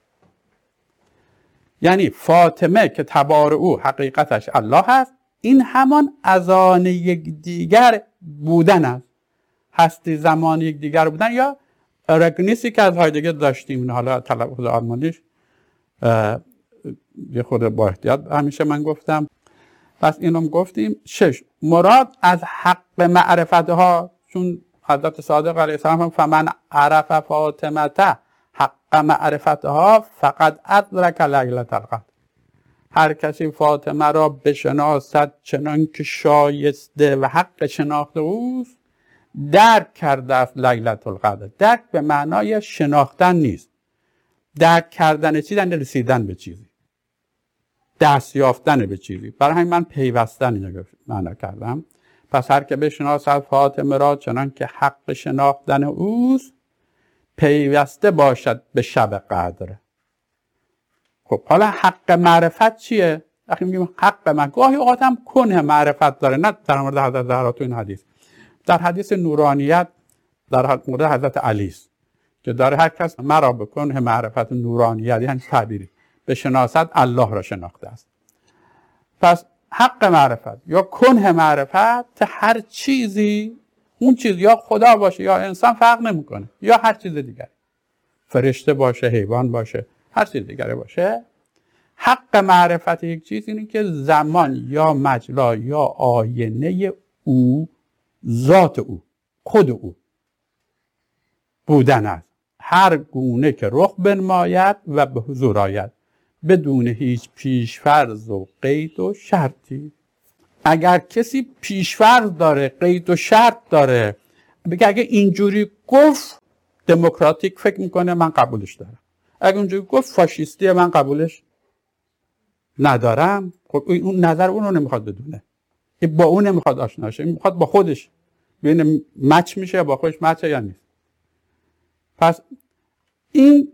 یعنی فاطمه که تبار او حقیقتش الله هست، این همان اذان یک دیگر بودن است، هستی زمان یک دیگر بودن، یا رگنیسی که از هایدگر داشتیم. حالا تلفظ آلمانیش یه خود با احتیاط همیشه من گفتم. پس اینم گفتیم. 6 مراد از حق معرفتها، چون حضرت صادق علیه السلام فمن عرف فاطمته حق معرفتها فقد ادرک لیلة القدر. هر کسی فاطمه را بشناسد چنان که شایسته و حق شناخت اوست، درک کرده است لیلة القدر. درک به معنای شناختن نیست. درک کردن چیزی یعنی رسیدن به چیزی، دست یافتن به چیزی. برای همین من پیوستن اینو معنا کردم. پس هر که بشناسد فاطمه را چنان که حق شناختن اوست، پیوسته باشد به شب قدر. خب حالا حق معرفت چیه؟ وقتی میگیم حق من، گاهی اوقات هم کنه معرفت داره، نه در مورد حضرت زهرا تو این حدیث. در حدیث نورانیت در مورد حضرت علی است که داره هر کس مرا بکنه معرفت نورانیت، یعنی تعبیری به شناست الله را شناخته است. پس حق معرفت یا کنه معرفت هر چیزی، اون چیز یا خدا باشه یا انسان فرق نمیکنه، یا هر چیز دیگر، فرشته باشه، حیوان باشه، هر چیز دیگری باشه. حق معرفت یک چیز اینه که زمان یا مجرا یا آینه او، ذات او، خود او بودن است، هر گونه که رخ بنماید و به حضور آید بدون هیچ پیشفرض و قید و شرطی. اگر کسی پیش‌فرض داره، قید و شرط داره، بگه اگه اینجوری گفت دموکراتیک فکر میکنه من قبولش دارم، اگه اونجوری گفت فاشیستی من قبولش ندارم. خب اون نظر اون رو نمیخواد بدونه، با اون نمیخواد آشنا شه، میخواد با خودش ببینه مچ میشه، با خودش مچه یا نیست. پس این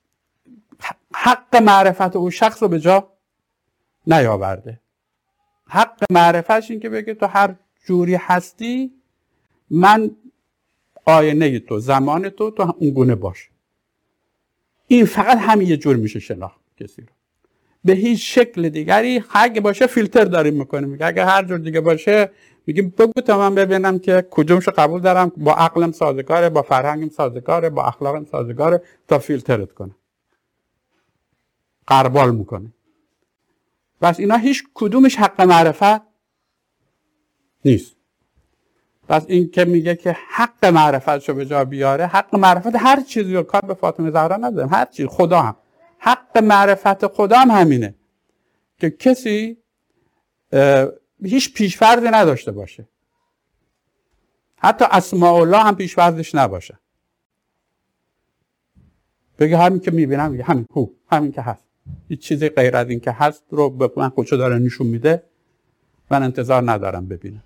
حق معرفت اون شخص رو به جا نیاورده. حق معرفتش این که بگه تو هر جوری هستی، من آینه تو، زمان تو اون گونه باش. این فقط همین یه جور میشه شناخت کسی رو. به هیچ شکل دیگری اگه باشه فیلتر داریم میکنیم، میگه اگه هر جور دیگه باشه میگیم بگو تا من ببینم که کدومشو قبول دارم، با عقلم سازگاره، با فرهنگم سازگاره، با اخلاقم سازگاره، تا فیلترت کنه، غربال میکنه. پس اینا هیچ کدومش حق معرفت نیست. پس این که میگه که حق معرفتشو به جا بیاره، حق معرفت هر چیزی رو، کار به فاطمه زهرا نداریم، هر چیز، خدا هم حق معرفت خدا هم همینه که کسی هیچ پیش‌فرضی نداشته باشه، حتی اسماء الله هم پیش‌فرضش نباشه، بگه همین که میبینم، میگه همین که هست، هیچ چیزی غیر از این که هست رو به من خودشو داره نشون میده، من انتظار ندارم ببینم.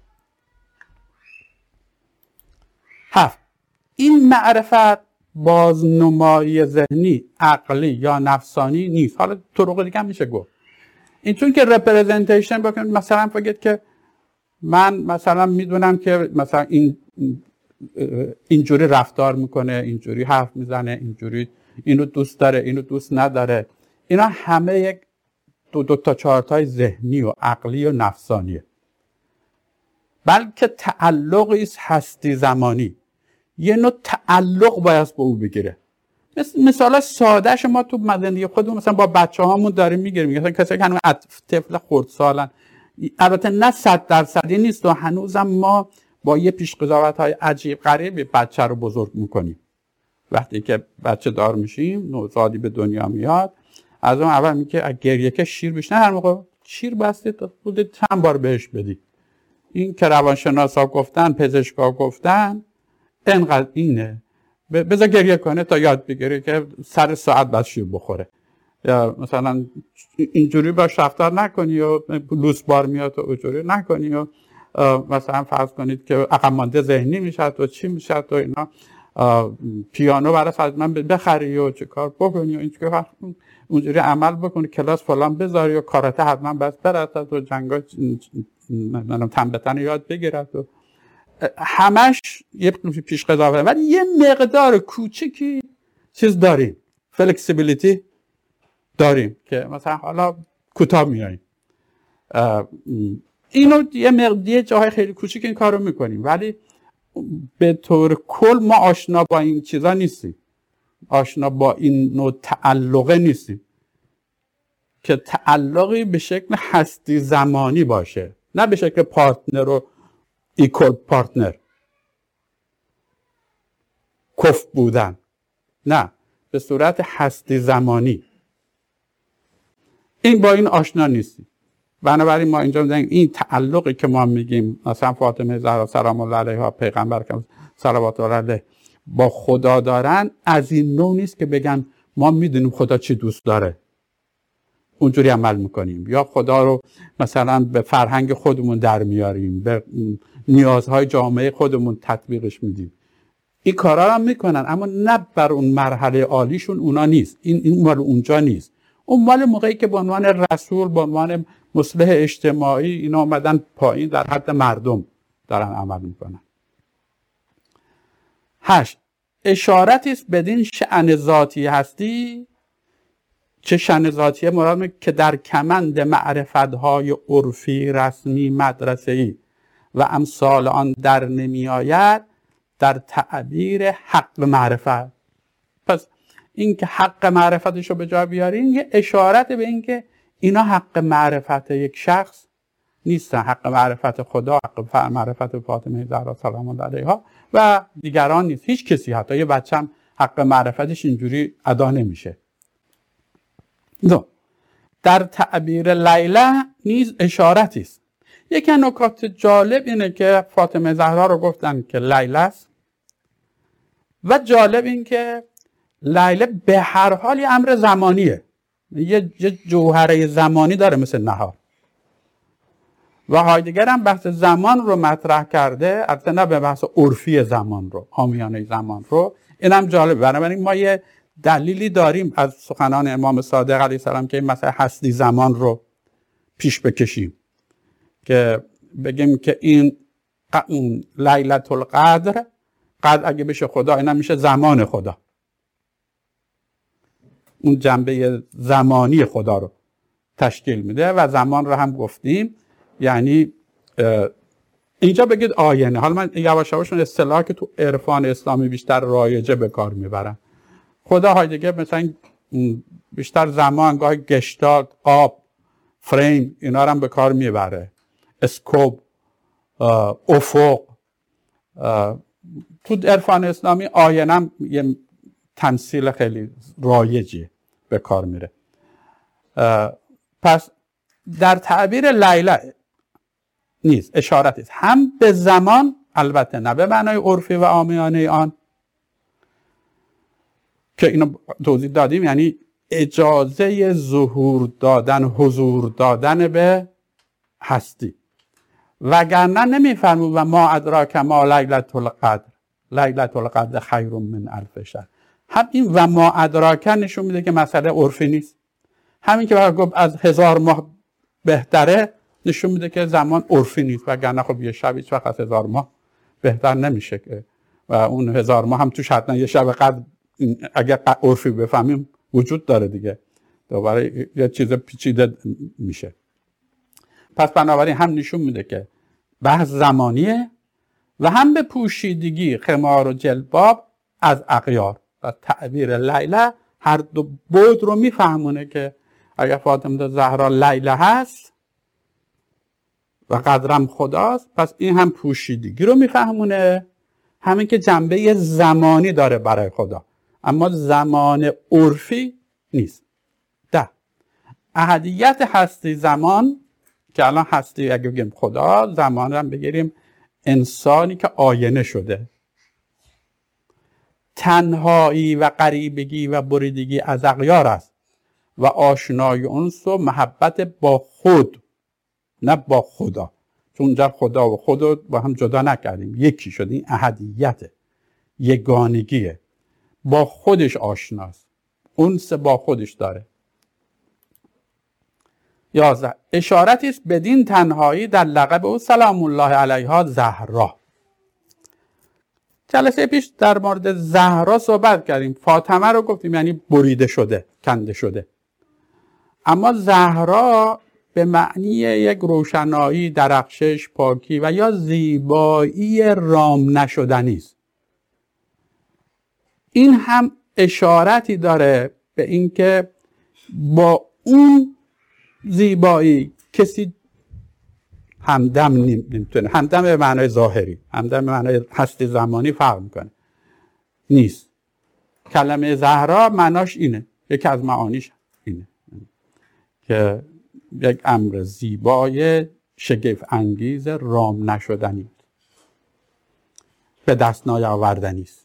7. این معرفت بازنمایی ذهنی، عقلی یا نفسانی نیست. حالا طرق دیگه هم میشه گفت. این چون که رپرزنتیشن بکنید، مثلا بگید که من مثلا میدونم که مثلا اینجوری رفتار میکنه، اینجوری حرف میزنه، اینجوری اینو دوست داره، اینو دوست نداره. اینا همه یک دو تا چارتای ذهنی و عقلی و نفسانیه، بلکه تعلقی است هستی زمانی. یه نوع تعلق باید به او بگیره. مثلا ساده شما تو زندگی خودمون مثلا با بچه‌هامون داریم میگیریم، مثلا کسایی که هنوز طفل خردسالن، البته نه 100% نیست و هنوزم ما با یه پیش قضاوت‌های عجیب غریبی بچه رو بزرگ میکنیم. وقتی که بچه دار میشیم، نوزادی به دنیا میاد، از اون اول میگه اگه گریه که شیر بشنه، هر موقع شیر بستید بودید چند بار بهش بدید. این که روانشناسا گفتن، پزشکا گفتن اینقدر اینه، بذار گریه کنه تا یاد بگیره که سر ساعت بعد شیر بخوره، یا مثلا اینجوری باش رفتار نکنی و لوس بار میاد و اونجوری نکنی و مثلا فرض کنید که عقب مانده ذهنی میشه و چی میشه و اینا، پیانو برای حتما بخری و چه کار بکنی و اینجوری اونجوری عمل بکنی، کلاس فلان بذاری و کاراته حتما بس برد و جنگا تنبتن یاد بگیرد و همش یه پیش قضاوت. ولی یه مقدار کوچیکی چیز داریم، فلکسیبیلیتی داریم که مثلا حالا کوتاه میاییم، اینو یه جاهای خیلی کوچیک این کارو میکنیم، ولی به طور کل ما آشنا با این چیزا نیستیم، آشنا با این نوع تعلقه نیستیم که تعلقی به شکل هستی زمانی باشه، نه به شکل پارتنر و ایکول پارتنر، کف بودن، نه، به صورت هستی زمانی. این با این آشنا نیستیم. بنابراین ما اینجا میگیم این تعلقی که ما میگیم مثلا فاطمه زهرا سلام الله علیها، پیغمبر که صلوات الله علیه با خدا دارن، از این نوع نیست که بگن ما میدونیم خدا چی دوست داره اونجوری عمل میکنیم، یا خدا رو مثلا به فرهنگ خودمون در میاریم، به نیازهای جامعه خودمون تطبیقش میدیم. این کارا هم میکنن، اما نه بر اون مرحله عالیشون اونا نیست. این مال اونجا نیست. اون مال موقعی که به عنوان رسول، به عنوان مصلح اجتماعی اینا اومدن پایین، در حد مردم دارن عمل میکنن. 8. اشارتی است بدین شأن ذاتی هستی. چه شأن ذاتی مراد که در کمند معرفت‌های عرفی، رسمی، مدرسه‌ای و امثال آن در نمی آید، در تعبیر حق معرفت. پس این که حق معرفتش رو به جا بیارین یه اشارت به این که اینا حق معرفت یک شخص نیستن، حق معرفت خدا، حق معرفت فاطمه زهرا سلام الله علیها و دیگران نیست. هیچ کسی، حتی یه بچه هم حق معرفتش اینجوری ادا نمیشه. در تعبیر لیلا نیز اشارتی است. یکی نکات جالب اینه که فاطمه زهرا رو گفتن که لیلی است و جالب این که لیلی به هر حال یه امر زمانیه، یه جوهره زمانی داره مثل نهار. و هایدگر هم بحث زمان رو مطرح کرده، البته نه به بحث عرفی زمان رو، عامیانه زمان رو. اینم جالب. بنابراین ما یه دلیلی داریم از سخنان امام صادق علیه السلام که این مسئله هستی زمان رو پیش بکشیم، که بگیم که این لیلة القدر، قدر اگه بشه خدا، اینم میشه زمان خدا، اون جنبه زمانی خدا رو تشکیل میده. و زمان رو هم گفتیم یعنی اینجا بگید آینه. حالا من یواش یواش اصطلاحی که تو عرفان اسلامی بیشتر رایجه به کار میبرم. خدا هایدگر مثلا بیشتر زمان، گاهی گشتالت، قاب، فریم، اینا رو هم به کار میبره. اسکوب، افق. تو عرفان اسلامی آینه هم یه تمثیل خیلی رایجی به کار میره. پس در تعبیر لیلی نیست، اشارت است هم به زمان، البته نه به معنای عرفی و عامیانه آن که اینو توضیح دادیم، یعنی اجازه ظهور دادن، حضور دادن به هستی. وگرنه نمیفرمود و ما ادراک ما لیلة القدر، لیلة القدر خیر من الف شهر. هم این و ما ادراک نشون میده که مسئله عرفی نیست. همین که گفت از 1000 ماه بهتره نشون میده که زمان عرفی نیست. وگرنه خب یه شب هیچ وقت از 1000 ماه بهتر نمیشه که، و اون 1000 ماه هم توش حتما یه شب قدر اگر عرفی بفهمیم وجود داره دیگه، دوباره یه چیز پیچیده میشه. پس بنابراین هم نشون میده که بحث زمانیه و هم به پوشیدگی خمار و جلباب از اغیار. و تعبیر لیلی هر دو بود رو میفهمونه که اگر فاطمه زهرا لیلی هست و قدرم خداست، پس این هم پوشیدگی رو میفهمونه، همین که جنبه زمانی داره برای خدا، اما زمان عرفی نیست. احدیت هستی زمان، که الان هستی اگه بگیم خدا، زمان هم بگیریم انسانی که آینه شده. تنهایی و غریبگی و بریدگی از اغیار است و آشنای انس و محبت با خود، نه با خدا، چون اونجا خدا و خود رو با هم جدا نکردیم، یکی شد. این احدیته، یگانگیه، با خودش آشناست، انس با خودش داره. 11 اشارتی است بدین تنهایی در لقب او سلام الله علیها زهرا. جلسه پیش در مورد زهرا صحبت کردیم. فاطمه رو گفتیم یعنی بریده شده، کنده شده. اما زهرا به معنی یک روشنایی، درخشش، پاکی و یا زیبایی رام نشدنی است. این هم اشارتی داره به اینکه با اون زیبایی کسی همدم نمیتونه. همدم به معنای ظاهری، همدم به معنای هستی زمانی فرق میکنه، نیست. کلمه زهرا معناش اینه، یکی از معانیش اینه که یک امر زیبای شگفت انگیز رام نشدنی، به دست نیاوردنی است.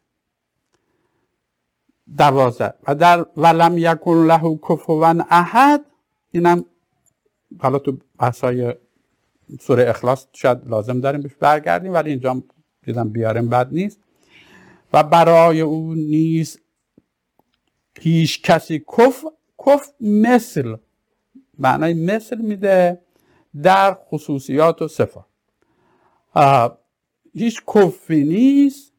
12 و در ولم یکن له کفوا احد، اینم حالا تو بحثای سوره اخلاص شاید لازم داریم بهش برگردیم، ولی اینجا دیدم بیاریم بد نیست. و برای او نیست هیچ کسی کف مثل، معنای مثل میده در خصوصیات و صفات. هیچ کفی نیست،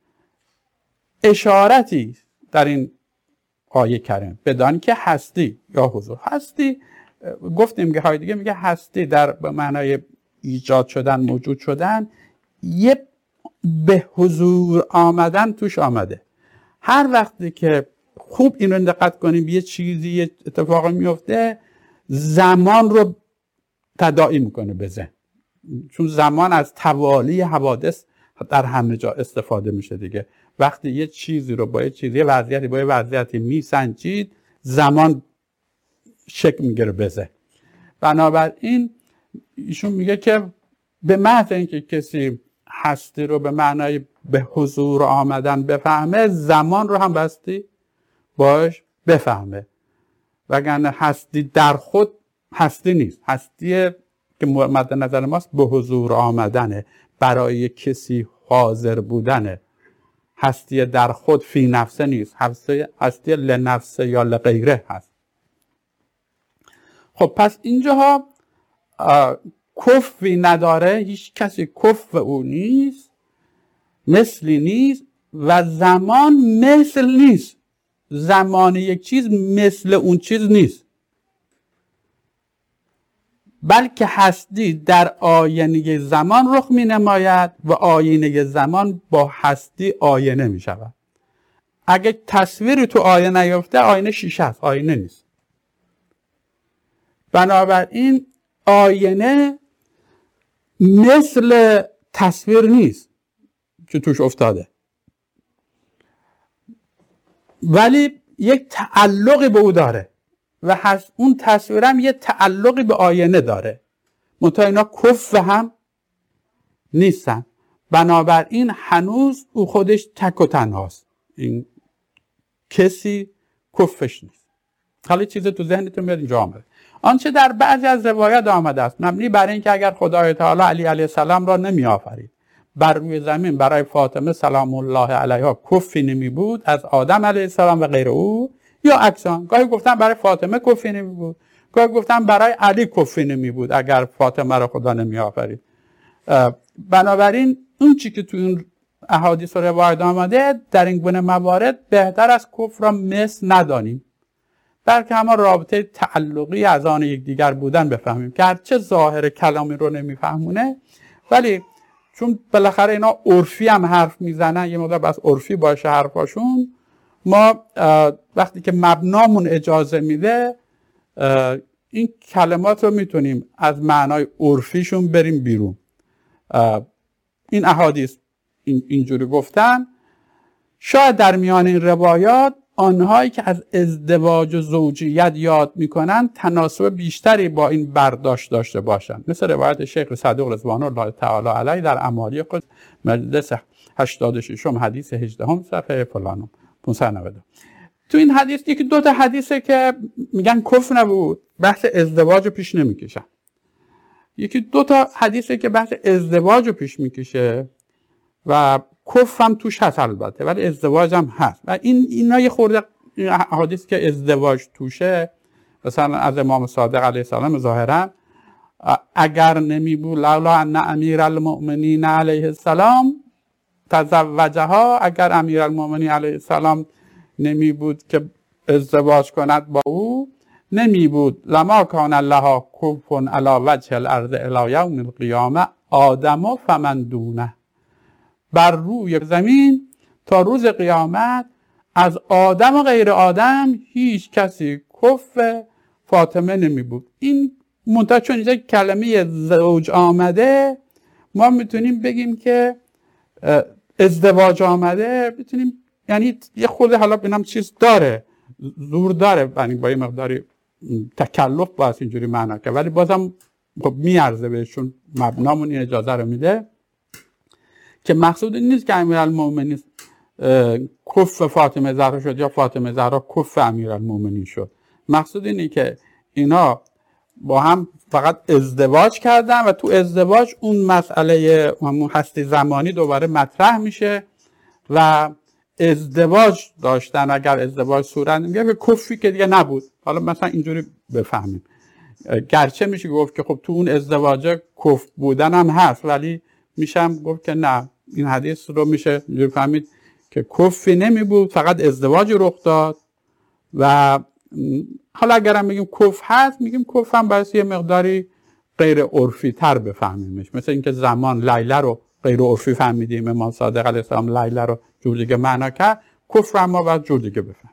اشارتی در این آیه کریم بدان که هستی یا حضور. هستی گفتیم که های دیگه میگه هستی در معنای ایجاد شدن، موجود شدن، یه به حضور آمدن توش آمده. هر وقتی که خوب اینو دقت کنیم یه چیزی، یه اتفاقی میفته، زمان رو تداعی میکنه به ذهن، چون زمان از توالی حوادث در همه جا استفاده میشه دیگه. وقتی یه چیزی رو با یه چیزی، یه وضعیتی با یه وضعیتی میسنجید، زمان شکل میگیره به ذهن. بنابراین ایشون میگه که به محض اینکه کسی هستی رو به معنای به حضور آمدن بفهمه، زمان رو هم بستی باش بفهمه. وگرنه هستی در خود هستی نیست. هستی که مد نظر ماست به حضور آمدنه، برای کسی حاضر بودنه. هستی در خود فی نفسه نیست، هستی لنفسه یا لغیره هست. خب پس اینجاها کفی نداره، هیچ کسی کف او نیست، مثلی نیست و زمان مثل نیست. زمان یک چیز مثل اون چیز نیست، بلکه هستی در آینه زمان رخ می نماید و آینه زمان با هستی آینه می شود. اگه تصویری تو آینه نیفته، آینه شیشه است، آینه نیست. بنابراین آینه مثل تصویر نیست که توش افتاده، ولی یک تعلقی به او داره و اون تصویرم یه تعلقی به آینه داره، منتها اینا کف هم نیستن. بنابراین هنوز او خودش تک و تنهاست، این کسی کفش نیست. حالا چیز تو ذهنتون میاد اینجا آمده. آنچه در بعضی از روایات آمده است مبنی بر اینکه اگر خدای تعالی علی علیه السلام را نمی آفرید، بر روی زمین برای فاطمه سلام الله علیها کفی نمی بود از آدم علیه السلام و غیر او، یا عکسان. گاهی گفتن برای فاطمه کفی نمی بود، گاهی گفتن برای علی کفی نمی بود اگر فاطمه را خدا نمی آفرید. بنابراین اون چی که تو این احادیث و روایات آمده در این گونه موارد بهتر از کفر را مثل ندانیم، بلکه همه رابطه تعلقی از آن یکدیگر بودن بفهمیم، که هرچه ظاهر کلامی رو نمیفهمونه، ولی چون بالاخره اینا عرفی هم حرف میزنن، یه مقدار بس عرفی باشه حرفاشون، ما وقتی که مبنامون اجازه میده این کلمات رو میتونیم از معنای عرفیشون بریم بیرون. این احادیث اینجوری گفتن. شاید در میان این روایات آنهایی که از ازدواج و زوجیت یاد میکنن تناسب بیشتری با این برداشت داشته باشند، مثل روایت شیخ صدوق رضوان الله تعالی علیه در اعمالی خود مجلس 86 حدیث 18 صفحه فلانم 590. تو این حدیث یکی دو تا حدیثه که میگن کفر نبود، بحث ازدواج رو پیش نمیکشن. یکی دو تا حدیثه که بحث ازدواج رو پیش میکشه و کفر هم توش هست البته، ولی ازدواج هم هست. و اینا یه خورده حدیث که ازدواج توشه، مثلا از امام صادق علیه السلام ظاهرا اگر نمی بود لولا ان امیر المؤمنین علیه السلام تزوجها، اگر امیر المؤمنین علیه السلام نمی بود که ازدواج کند با او، نمی بود لما کان لها کفن علی وجه الارض الی یوم القیامه آدم و فمن دونه. بر روی زمین تا روز قیامت از آدم و غیر آدم هیچ کسی کف فاطمه نمی بود. این منتها چون اینجا کلمه زوج آمده، ما میتونیم بگیم که ازدواج آمده، میتونیم یعنی یه خورده حالا بینم چیز داره، زور داره، یعنی با یه مقداری تکلف باید اینجوری معنا که، ولی بازم خب میارزه بهشون، مبنامون این اجازه رو میده که مقصود این نیست که امیرالمومنین کف فاطمه زهرا شد یا فاطمه زهرا کف امیرالمومنین شد. مقصود اینه که اینا با هم فقط ازدواج کردن و تو ازدواج اون مسئله همون هستی زمانی دوباره مطرح میشه و ازدواج داشتن. اگر ازدواج صورت میگه به کفی که دیگه نبود. حالا مثلا اینجوری بفهمیم، گرچه میشه گفت که خب تو اون ازدواج کف بودن هم هست، ولی میشه هم گفت که نه، این حدیث رو میشه اینجوری فهمید که کفی نمی بود، فقط ازدواج رخ داد. و حالا اگرم میگیم کف هست، میگیم کف هم باید یه مقداری غیر عرفی تر بفهمیمش، مثل اینکه زمان لیله رو غیر عرفی فهمیدیم، امام صادق علیه السلام لیله رو جور دیگه معنا کرد، کفر هم ما باید جور دیگه بفهمیم.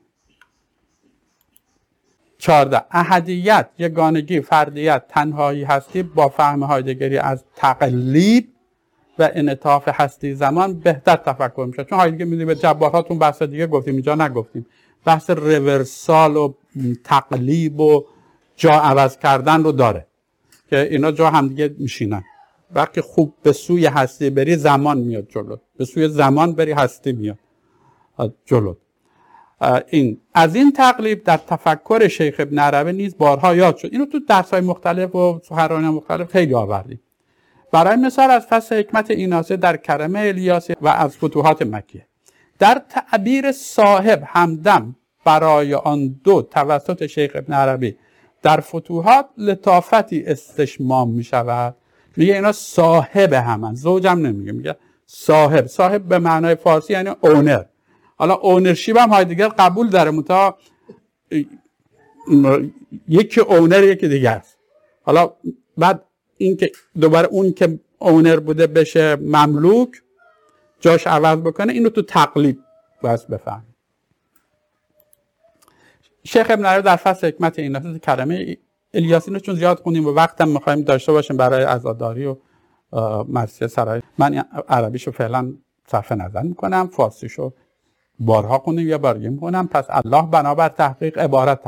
14. احدیت، یگانگی، فردیت، تنهایی هستی با فهم هایدگری از تقلیب و انعطاف هستی زمان بهتر تفکر میشه. چون هایدگر میدونیم به جباراتون بحث دیگه گفتیم، اینجا نگفتیم، بحث ریورسال و تقلیب و جا عوض کردن رو داره که اینا جا هم دیگه میشینن. وقتی خوب به سوی هستی بری زمان میاد جلو، به سوی زمان بری هستی میاد جلو. این از این تقلیب در تفکر شیخ ابن عربی نیز بارها یاد شد. اینو تو درس‌های مختلف و سخنرانی مختلف خیلی آوردیم. برای مثال از فصل حکمت ایناسه در کرمه الیاسی و از فتوحات مکیه. در تعبیر صاحب همدم برای آن دو توسط شیخ ابن عربی در فتوحات لطافتی استشمام می شود. میگه اینا صاحب همن، زوجم نمیگه، میگه صاحب. صاحب به معنای فارسی یعنی اونر. حالا اونرشیپ هم هایدگر قبول داره، متا یکی اونر یکی دیگه است. حالا بعد این که دوباره اون که اونر بوده بشه مملوک، جاش عوض بکنه، اینو تو تقلیب باید بفهم. شیخ ابن عربی در فصل حکمت ایناسه کلمه الیاسی رو چون زیاد خوندیم و وقتم میخوایم داشته باشیم برای عزاداری و مرثیه سرای، من عربیشو فعلا صرف نظر میکنم، فارسیشو بارها خوندیم یا بارگی میکنم. پس الله بنابر تحقیق عبارت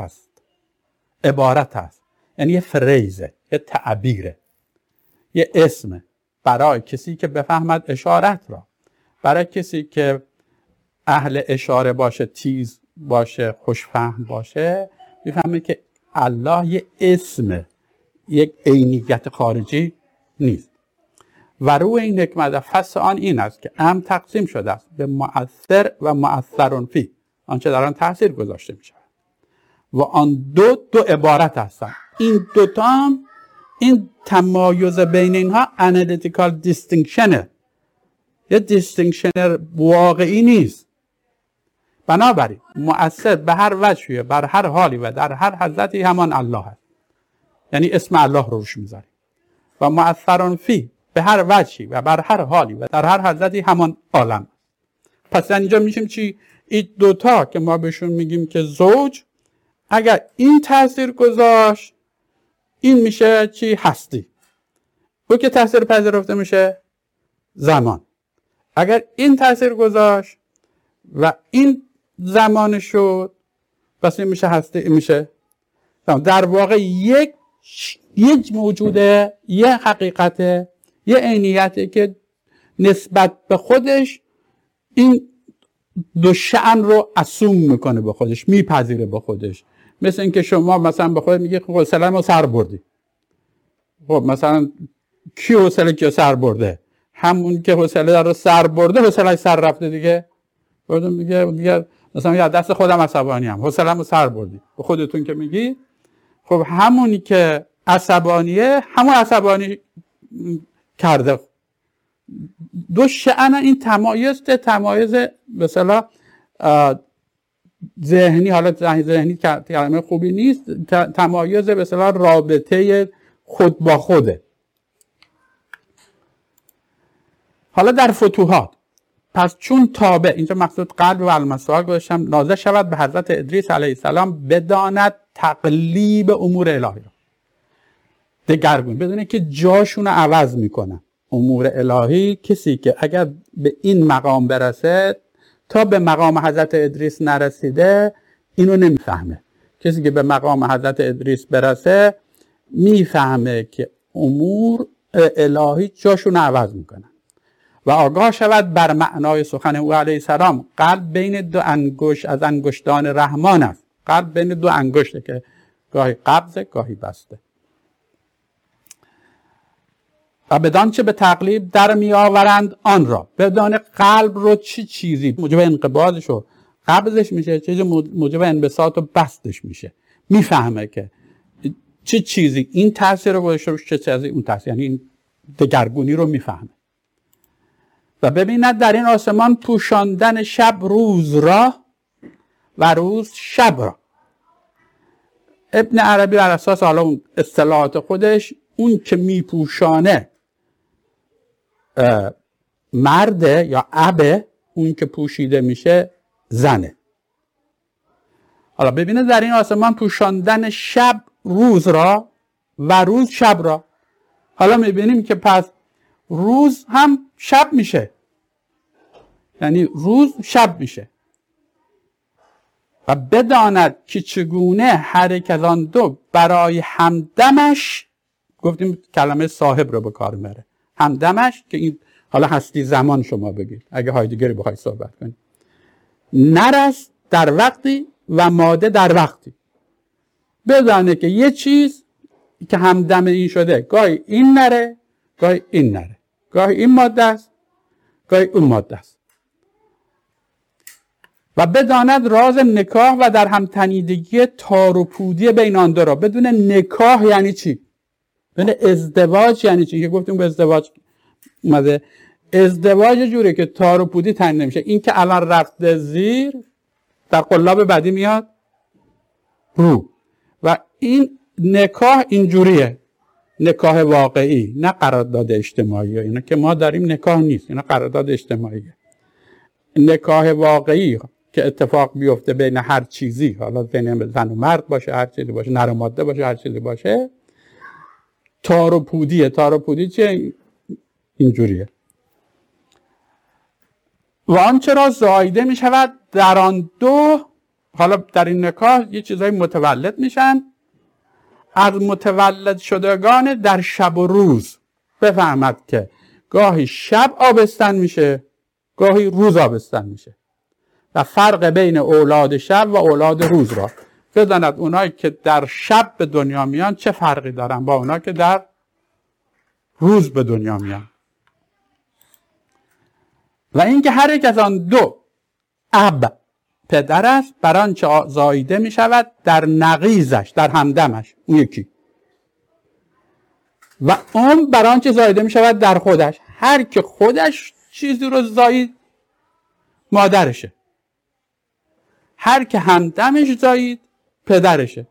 هست، یعنی یه فریزه، یه تعبیره، یه اسمه برای کسی که بفهمد اشارت را، برای کسی که اهل اشاره باشه، تیز باشه، خوشفهم باشه، میفهمه که الله یه اسمه، یک عینیت خارجی نیست. و روی این حکمت فصل آن این است که امر تقسیم شده است به مؤثر و مؤثرون فی، آنچه در آن تاثیر گذاشته می شود، و آن دو عبارت هستند. این دوتا هم، این تمایز بین اینها انالیتیکال دیستینکشنه، یه دیستینکشن واقعی نیست. بنابراین مؤثر به هر وجهی، بر هر حالی و در هر حضرتی همان الله هست، یعنی اسم الله رو روش میذاریم. و مؤثرون فی به هر وجهی و بر هر حالی و در هر حضرتی همان عالم. پس اینجا میشیم چی؟ این دوتا که ما بهشون میگیم که زوج، اگر این تاثیر گذاشت، این میشه چی؟ هستی. او که تاثیر پذیرفته میشه زمان. اگر این تاثیر گذاشت و این زمان شد، پس این میشه هستی، این میشه زمان. در واقع یک موجوده، یه حقیقته، یه عینیته که نسبت به خودش این دو شأن رو اسوم میکنه، به خودش میپذیره به خودش. مثل اینکه شما مثلا به خودت میگی حوصله‌مو سر بردی. خب مثلا کی حوصله کیو سر برده؟ همون که حوصله رو سر برده، حوصله سر رفته دیگه. بعدم میگه مثلا یا دست خودم عصبانی ام، حوصله‌مو سر بردی. به خودتون که میگی، خب همونی که عصبانیه همون عصبانی کرده. دو شأن این تمایز مثلا ذهنی، حالا ذهنی کلمه خوبی نیست، تمایز مثلا رابطه خود با خوده. حالا در فتوحات، پس چون تابع، اینجا مقصود قلب و المسوال گذاشتم، نازل شود به حضرت ادریس علیه السلام، بداند تقلیب امور الهی را دگرگون، بدونه که جاشون رو عوض میکنن. امور الهی، کسی که اگر به این مقام برسه، تا به مقام حضرت ادریس نرسیده اینو نمیفهمه. کسی که به مقام حضرت ادریس برسه میفهمه که امور الهی جاشون رو عوض میکنن و آگاه شود بر معنای سخن او علیه السلام. قلب بین دو انگشت از انگشتان رحمان است. قلب بین دو انگشته که گاهی قبضه گاهی بسته. و بدان چه به تقلیب در می آورند آن را، بدان قلب رو چه چیزی موجب انقباضش و قبضش میشه، چیزی موجب انبساط و بستش میشه. میفهمه که چه چیزی این تاثیر رو گذاشته روش، چه چیزی اون تاثیر، یعنی این دگرگونی رو میفهمه. و ببیند در این آسمان پوشاندن شب روز را و روز شب را. ابن عربی بر اساس حالا اون اصطلاحات خودش، اون که میپوشانه مرده یا ابه، اون که پوشیده میشه زنه. حالا ببینه در این آسمان پوشاندن شب روز را و روز شب را. حالا میبینیم که پس روز هم شب میشه، یعنی روز شب میشه. و بداند که چگونه هر یک از آن دو برای همدمش، گفتیم کلمه صاحب رو به کار میبره، همدمش که این حالا هستی زمان شما بگید اگه هایدگری بخوای صحبت کنید، نرس در وقتی و ماده در وقتی. بدانه که یه چیز که همدم این شده گاهی این نره گاهی این نره، گاهی این ماده است گاهی اون ماده است. و بداند راز نکاح و در هم تنیدگی تار و پودی بین آن دو را. بدون نکاح یعنی چی؟ بدون ازدواج یعنی چی؟ که گفتیم به ازدواج اومده. ازدواج جوره که تار و پودی تنید نمیشه. این که الان رفته زیر در قلاب بعدی میاد رو. و این نکاح اینجوریه، نکاح واقعی، نه قرارداد اجتماعی. اینا که ما داریم نکاح نیست، اینا قرارداد اجتماعیه. نکاح واقعی که اتفاق بیفته بین هر چیزی، حالا بین زن و مرد باشه، هر چیزی باشه، نر و ماده باشه، هر چیزی باشه، تار و پودیه. تار و پودی چیه؟ اینجوریه. و آنچه را زایده می شود در آن دو، حالا در این نکاح یه چیزایی متولد میشن، از متولد شدگان در شب و روز بفهمد که گاهی شب آبستن میشه گاهی روز آبستن میشه و فرق بین اولاد شب و اولاد روز را بداند. اونایی که در شب به دنیا میان چه فرقی دارن با اونایی که در روز به دنیا میان. و اینکه هر یک از آن دو اب پدر است بر آنچه زایده می شود در نقیضش، در همدمش، اون یکی، و اون بر آنچه زایده می شود در خودش. هر که خودش چیزی رو زایید مادرشه، هر که همدمش زایید پدرشه.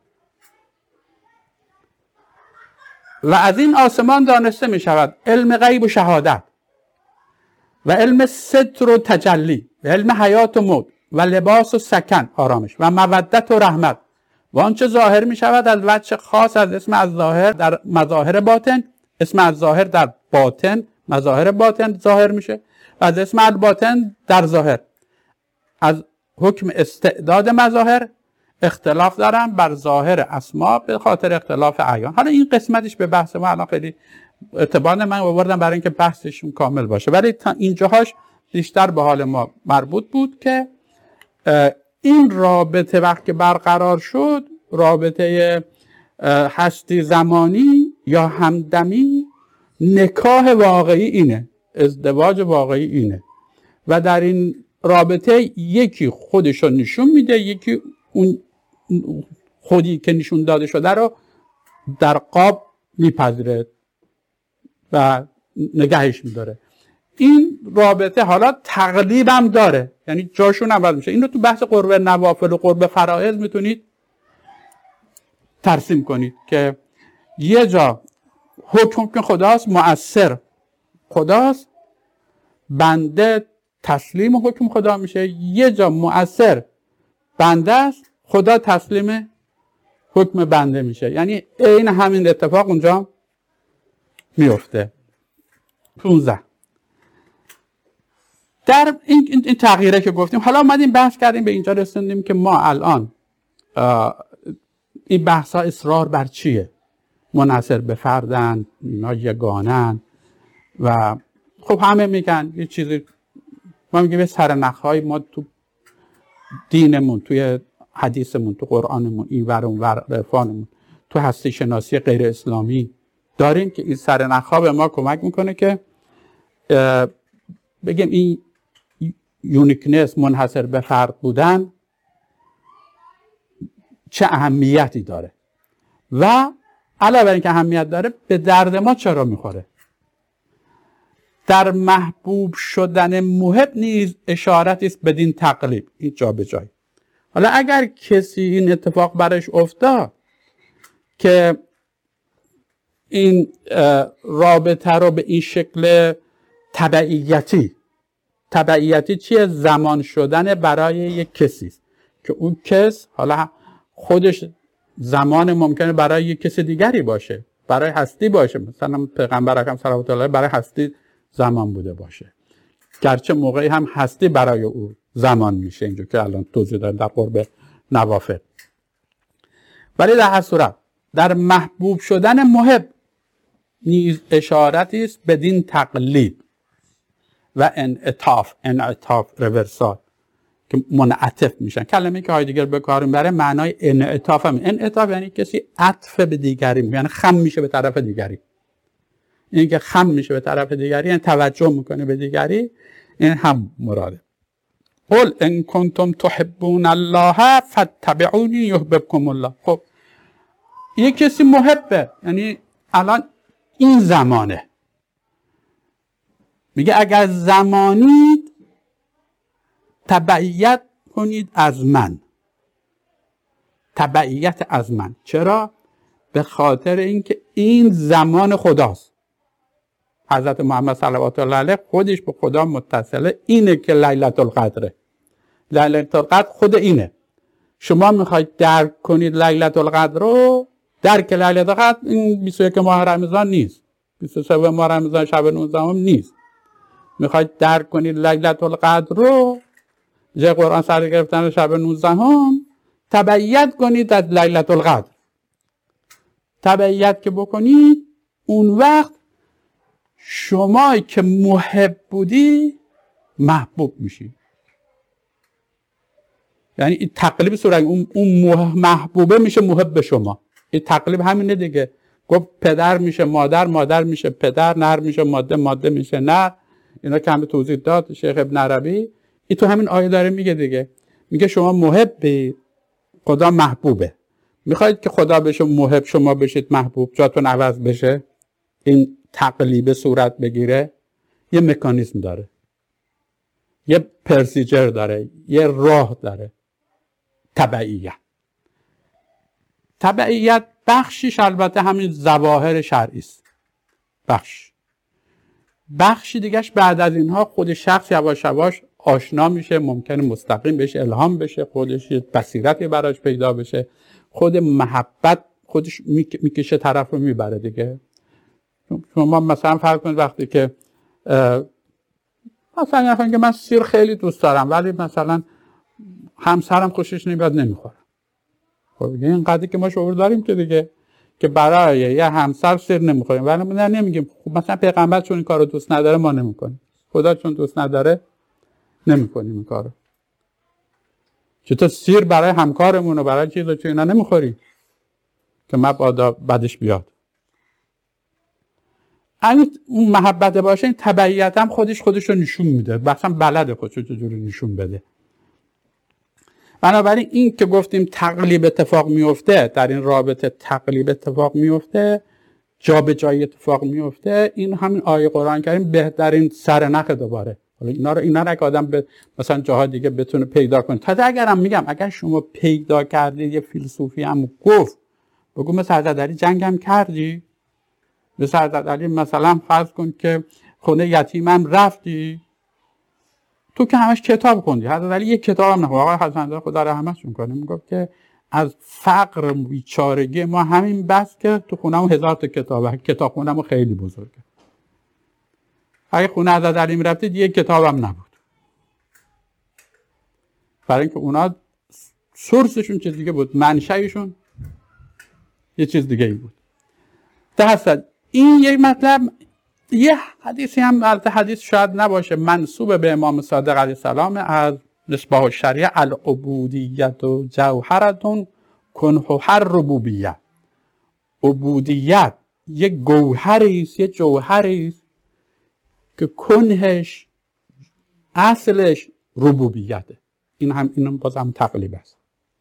و از این آسمان دانسته می شود علم غیب و شهادت و علم ستر و تجلی و علم حیات و موت و لباس و سکن، آرامش، و مودت و رحمت و آنچه ظاهر می شود از وجه خاص از اسم از ظاهر در مظاهر باطن. اسم از ظاهر در باطن، مظاهر باطن ظاهر میشه، و از اسم الباطن در ظاهر. از حکم استعداد مظاهر اختلاف دارن بر ظاهر اسما به خاطر اختلاف اعیان. حالا این قسمتش به بحث ما الان خیلی اعتبار من آوردم برای اینکه بحثشون کامل باشه، ولی تا اینجاهاش بیشتر به حال ما مربوط بود که این رابطه وقتی برقرار شد، رابطه هستی زمانی یا همدمی، نکاح واقعی اینه، ازدواج واقعی اینه. و در این رابطه یکی خودشو نشون میده، یکی اون خودی که نشون داده شده رو در قاب میپذیره و نگهش میداره. این رابطه حالا تقلیب هم داره، یعنی جاشون عوض میشه. این رو تو بحث قرب نوافل و قرب فرائض میتونید ترسیم کنید که یه جا حکم خداست، مؤثر خداست، بنده تسلیم حکم خدا میشه. یه جا مؤثر بنده است، خدا تسلیم حکم بنده میشه. یعنی این همین اتفاق اونجا میفته. 15 در این تغییره که گفتیم، حالا اومدیم بحث کردیم به اینجا رسیدیم که ما الان این بحث ها اصرار بر چیه؟ منحصر به فردن، اینا یگانن، و خب همه میگن یه چیزی، ما میگیم به سرنخهای ما تو دینمون، توی حدیثمون، تو قرآنمون، این ور اون ور عرفانمون، تو هستی شناسی غیر اسلامی داریم که این سرنخها به ما کمک میکنه که بگیم این یونیکنس، منحصر به فرد بودن چه اهمیتی داره و علاوه بر اینکه اهمیت داره به درد ما چرا میخوره. در محبوب شدن محب نیز اشارتی است بدین تقلیب، این جا به جای. حالا اگر کسی این اتفاق برش افتاد که این رابطه رو به این شکل تبعیتی چیه؟ زمان شدن برای یک کسی است که اون کس حالا خودش زمان ممکنه برای یک کس دیگری باشه، برای هستی باشه. مثلا پیغمبر اکرم صلوات الله برای هستی زمان بوده باشه، گرچه موقعی هم هستی برای او زمان میشه، اینجا که الان توضیح داریم در قرب نوافل. ولی در هر صورت در محبوب شدن محب نیز اشارتی است بدین تقلید و انعطاف رورسال که منعطف میشن. کلمه که هایدگر به کار میبره معنای انعطاف هم. انعطاف یعنی کسی عطف به دیگری، یعنی خم میشه به طرف دیگری. این که خم میشه به طرف دیگری یعنی توجه میکنه به دیگری، این هم مراده. قل ان کنتم تحبون الله فاتبعونی یحببکم الله. خب یک کسی محبه، یعنی الان این زمانه، میگه اگر زمانید تبعیت کنید از من. تبعیت از من چرا؟ به خاطر اینکه این زمان خداست. حضرت محمد صلوات الله علیه خودش به خدا متصله، اینه که لیلة القدره. لیلة القدر خود اینه. شما میخواید درک کنید لیلة القدر رو، درک لیلة القدر این 21 ماه رمضان نیست، 23 ماه رمضان شب 19 هم نیست. میخواید درک کنید لیلة القدر رو، جای قرآن سر گرفتن شب 19 هم، تبعیت کنید از لیلة القدر. تبعیت که بکنید، اون وقت شما که محب بودی محبوب میشی. یعنی این تقلیب صورت، اون محبوبه میشه محب شما. این تقلیب همینه دیگه. گفت پدر میشه مادر، مادر میشه پدر، نر میشه ماده، ماده میشه نر. اینا که همه توضیح داد شیخ ابن عربی. این تو همین آیه داره میگه دیگه. میگه شما محبی، خدا محبوبه. میخواید که خدا بشه محب، شما بشید محبوب، جاتون عوض بشه، این تقلیب صورت بگیره، یه مکانیزم داره، یه پرسیجر داره، یه راه داره. تبعیت بخشیش البته همین ظواهر شرعی است. بخشی دیگهش بعد از اینها خود شخص یواش یواش آشنا میشه، ممکنه مستقیم بشه، الهام بشه، خودش یه بصیرتی براش پیدا بشه، خود محبت خودش میکشه طرف رو میبره دیگه. شما مثلا فرض کنید وقتی که مثلا که من سیر خیلی دوست دارم ولی مثلا همسرم خوشش نمیاد نمیخورم. خب اینقدر که ما شعور داریم که دیگه که برای یه همسر سیر نمیخوریم، ولی ما نمیگیم خب مثلا پیغمبر چون این کارو دوست نداره ما نمیکنیم، خدا چون دوست نداره نمیکنیم این کارو. چطور سیر برای همکارمون و برای چیزا چون اینا نمیخوریم که مبادا بدش بیاد. اگه اون محبت باشه، این تبعیت هم خودش رو نشون میده، مثلا بلده خودش رو چجوری نشون بده. بنابراین این که گفتیم تقلیب اتفاق میفته، در این رابطه تقلیب اتفاق میفته، جا به جای اتفاق میفته، این همین آیه قرآن کریم بهترین سرنخ دوباره. حالا اینا رو که آدم مثلا جاها دیگه بتونه پیدا کنه. تا اگرم میگم اگر شما پیدا کردید، یه فیلسوفی هم گفت، بگو مثل حضرت علی جنگ هم کردی، مثل حضرت علی مثلا فرض کن که خونه یتیمم رفتی، تو که همش کتاب خوندی. حضرت علی یک کتاب هم نخوند. آقای حسن خدا رحمتشون کنه میگفت که از فقر بیچارگی ما همین بس که تو خونه‌مون 1000 تا کتابه، کتاب خونه‌مون خیلی بزرگه. اگه خونه حضرت علی میرفتید یک کتاب هم نبود، برای اینکه اونا سورسشون چیز دیگه بود، منشأشون یه چیز دیگه ای بود. درصد این یک مطلب. یه حدیثی هم البته حدیث شاید نباشه، منسوب به امام صادق علیه السلام از مصباح الشریعه: العبودیت و جوهرتون کنحها الربوبیه. عبودیت یک گوهری است، یک جوهری است که کنهش اصلش ربوبیته. این بازم تقلیب است.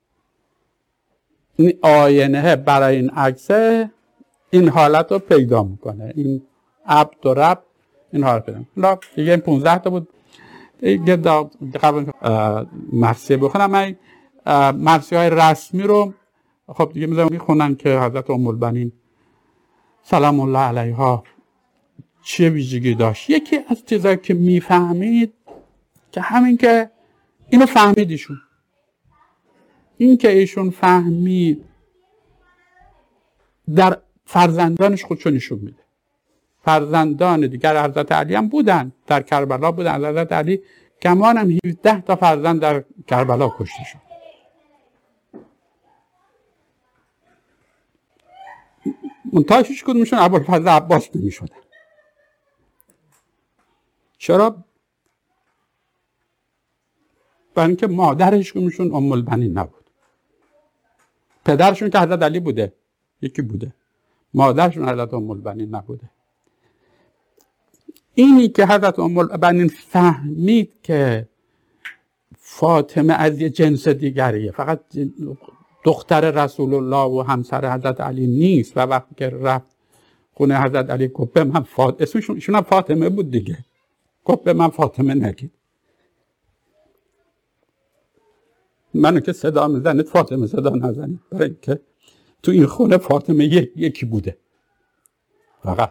این آینه برای این عکسه این حالت رو پیدا میکنه، این عبد و رب این حالت پیدا میکنه. دیگه 15 تا بود دیگه. قبل مرثیه بخونم، من مرثیه های رسمی رو خب دیگه میخونن که حضرت ام البنین سلام الله علیها چه ویژگی داشت. یکی از چیزایی که میفهمید که همین که اینو فهمید ایشون، این که ایشون فهمید در فرزندانش خودشو نشون میده. فرزندان دیگر حضرت علی هم بودن، در کربلا بودن. حضرت علی گمان هم 17 تا فرزند در کربلا کشته شد. منتها هیچ کدومشون ابوالفضل عباس نمی‌شدن. چرا؟ برای اینکه مادر هیچ کدومشون ام البنین نبود. پدرشون که حضرت علی بوده، یکی بوده، مادرشون حضرت ام البنین نبوده. اینی که حضرت ام البنین فهمید که فاطمه از یه جنس دیگریه، فقط دختر رسول الله و همسر حضرت علی نیست، و وقتی که رفت خونه حضرت علی گفت به من اسمشون هم فاطمه بود دیگه، گفت به من فاطمه نگید، منو که صدا میزنید فاطمه صدا نزنید، برای اینکه تو این خونه فاطمه یکی بوده فقط.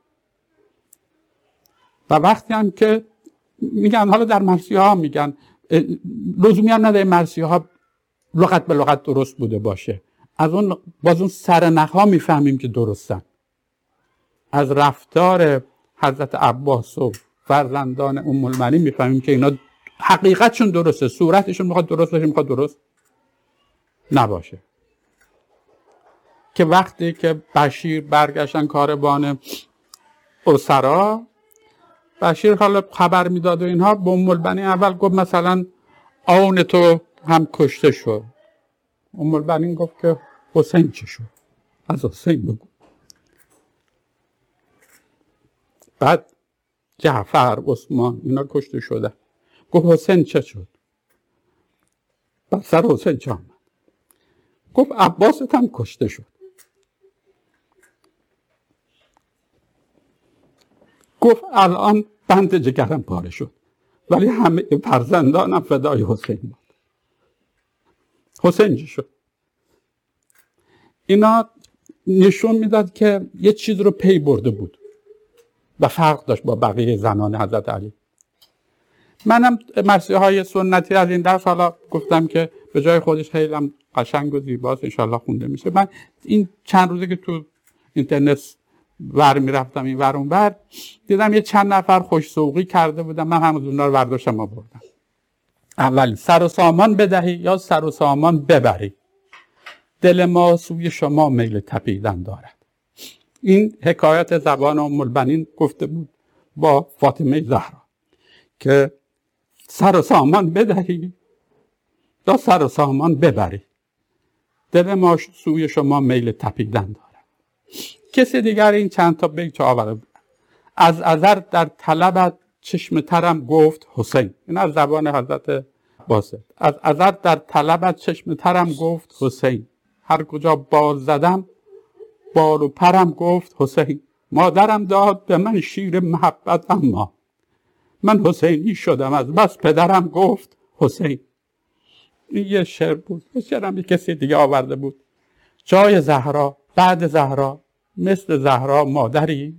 و وقتی هم که میگن، حالا در مرثیه ها میگن، لزومی هم نداره مرثیه ها لغت به لغت درست بوده باشه، از اون باز اون سرنخ‌ها میفهمیم که درستن. از رفتار حضرت عباس و فرزندان ام المؤمنین میفهمیم که اینا حقیقتشون درسته، صورتشون میخواد درست باشه، میخواد درست نباشه. که وقتی که بشیر برگشتن کاروان اسرا، بشیر حالا خبر میداد و اینها، به ام البنین اول گفت مثلا آون تو هم کشته شد. ام البنین گفت که حسین چه شد؟ از حسین بگو. بعد جعفر، عثمان اینا کشته شدن، گفت حسین چه شد؟ بعد سر حسین چه آمد؟ گفت عباست هم کشته شد. گفت الان بند جگرم پاره شد، ولی همه فرزندانم فدای حسین بود. حسین چی شد؟ اینا نشون میداد که یه چیز رو پی برده بود و فرق داشت با بقیه زنان حضرت علی. منم مرثیه های سنتی از این درس حالا گفتم که به جای خودش خیلی هم قشنگ و زیباست، انشالله خونده میشه. من این چند روزه که تو اینترنت ور میرفتم این ور اون ور، دیدم یه چند نفر خوش ذوقی کرده بودم، من همون اونا رو برداشتم آوردم. اولی سر و سامان بدهی یا سر و سامان ببری، دل ما سوی شما میل تپیدن دارد. این حکایت زبان ام البنین گفته بود با فاطمه زهرا که سر و سامان بدهی یا سر و سامان ببری، دل ما سوی شما میل تپیدن دارد. کسی دیگر این چند تا بیت آورده بود. از ازر در طلبت چشم ترم گفت حسین. این از زبان حضرت باسط. از ازر در طلبت چشم ترم گفت حسین، هر کجا بال زدم بال و پرم گفت حسین. مادرم داد به من شیر محبت، اما من حسینی شدم از بس پدرم گفت حسین. این یه شعر بود. یه شعرم یه کسی دیگه آورده بود. جای زهرا بعد زهرا مثل زهرا مادری.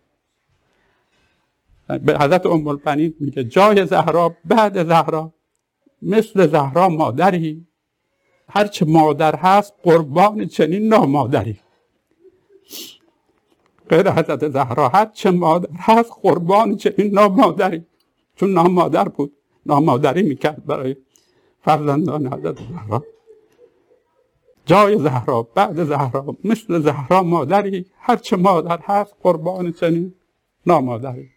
به حضرت ام البنین میگه جای زهرا بعد زهرا مثل زهرا مادری، هرچه مادر هست قربان چنین نامادری. غیر حضرت زهرا هرچه مادر هست قربان چنین نامادری، چون نامادر بود، نامادری میکرد برای فرزندان حضرت زهرا. جای زهرا بعد زهرا مثل زهرا مادری، هرچه مادر هست قربان چنین نامادری.